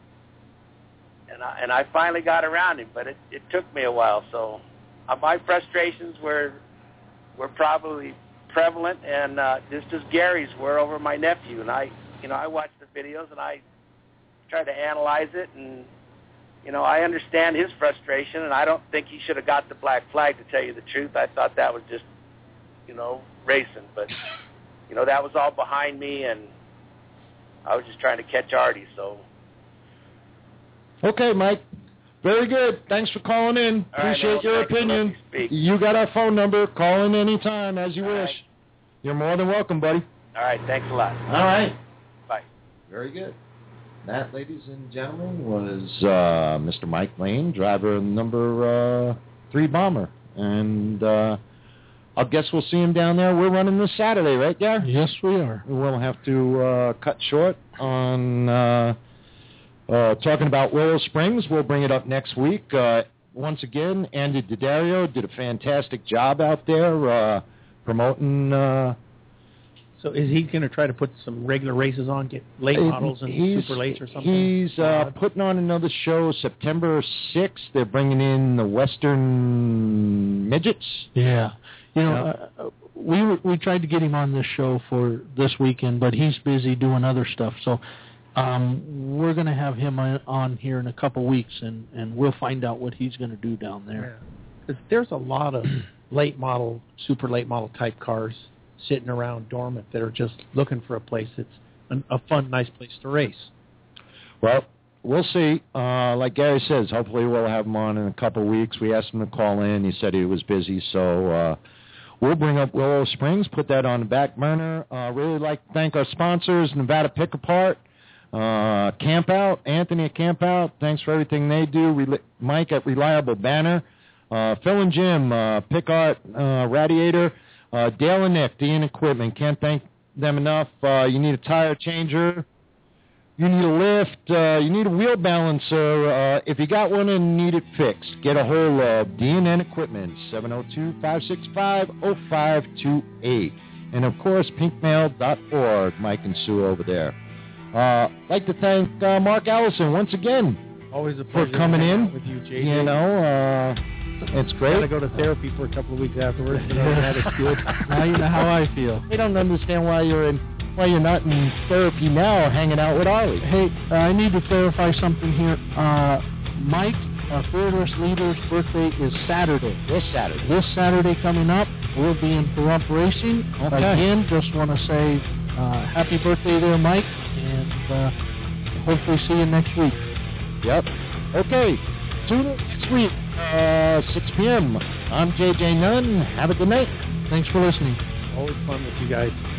and I, and I finally got around him, but it, it took me a while. So uh, my frustrations were were probably prevalent, and uh, just as Gary's were over my nephew. And I, you know, I watched the videos and I tried to analyze it, and you know, I understand his frustration, and I don't think he should have got the black flag. To tell you the truth, I thought that was just, you know, racing, but you know, that was all behind me, and I was just trying to catch Artie. So Okay, Mike. Very good. Thanks for calling in. All right, Appreciate man. your Thanks for letting opinion. me speak. You got our phone number. Call in anytime as you All wish. right. You're more than welcome, buddy. all right, thanks a lot. All right. Bye. Very good. That, ladies and gentlemen, was uh, Mister Mike Lane, driver of number uh, three Bomber. And uh, I guess we'll see him down there. We're running this Saturday, right, Gary? Yes, we are. We'll have to uh, cut short on uh, uh, talking about Willow Springs. We'll bring it up next week. Uh, once again, Andy D'Addario did a fantastic job out there uh, promoting... Uh, So is he going to try to put some regular races on, get late models and he's, super lates or something? He's uh, putting on another show September sixth. They're bringing in the Western Midgets. Yeah. You know, Yeah. uh, we were, we tried to get him on this show for this weekend, but he's busy doing other stuff. So um, we're going to have him on, on here in a couple weeks, and, and we'll find out what he's going to do down there. Yeah. 'Cause there's a lot of late model, super late model type cars sitting around dormant that are just looking for a place that's an, a fun, nice place to race. Well, we'll see. Uh, like Gary says, hopefully we'll have him on in a couple of weeks. We asked him to call in. He said he was busy, so uh, we'll bring up Willow Springs, put that on the back burner. Uh, really like to thank our sponsors, Nevada Pick Apart, uh, Camp Out, Anthony at Camp Out. Thanks for everything they do. Rel- Mike at Reliable Banner, uh, Phil and Jim, uh, Pick Art uh, Radiator, uh, Dale and Nick, D N Equipment. Can't thank them enough. Uh, you need a tire changer. You need a lift. Uh, you need a wheel balancer. Uh, if you got one and need it fixed, get a hold of D N Equipment, seven oh two, five six five, oh five two eight. And, of course, pink mail dot org, Mike and Sue over there. Uh, like to thank uh, Mark Allison once again Always a for pleasure coming to hang in. out with you, J J. You know, uh, it's Got great. to go to therapy for a couple of weeks afterwards. You know, that is good. Now you know how I feel. They don't understand why you're in, why you're not in therapy now, hanging out with Ollie. Hey, uh, I need to clarify something here. Uh, Mike, uh, Fearless Leader's birthday is Saturday. This Saturday. This Saturday coming up, we'll be in Pahrump Racing. Okay. Again, just want to say uh, happy birthday there, Mike, and uh, hopefully see you next week. Yep. Okay. Tune in next week, uh, six p.m. I'm J J Nunn. Have a good night. Thanks for listening. Always fun with you guys.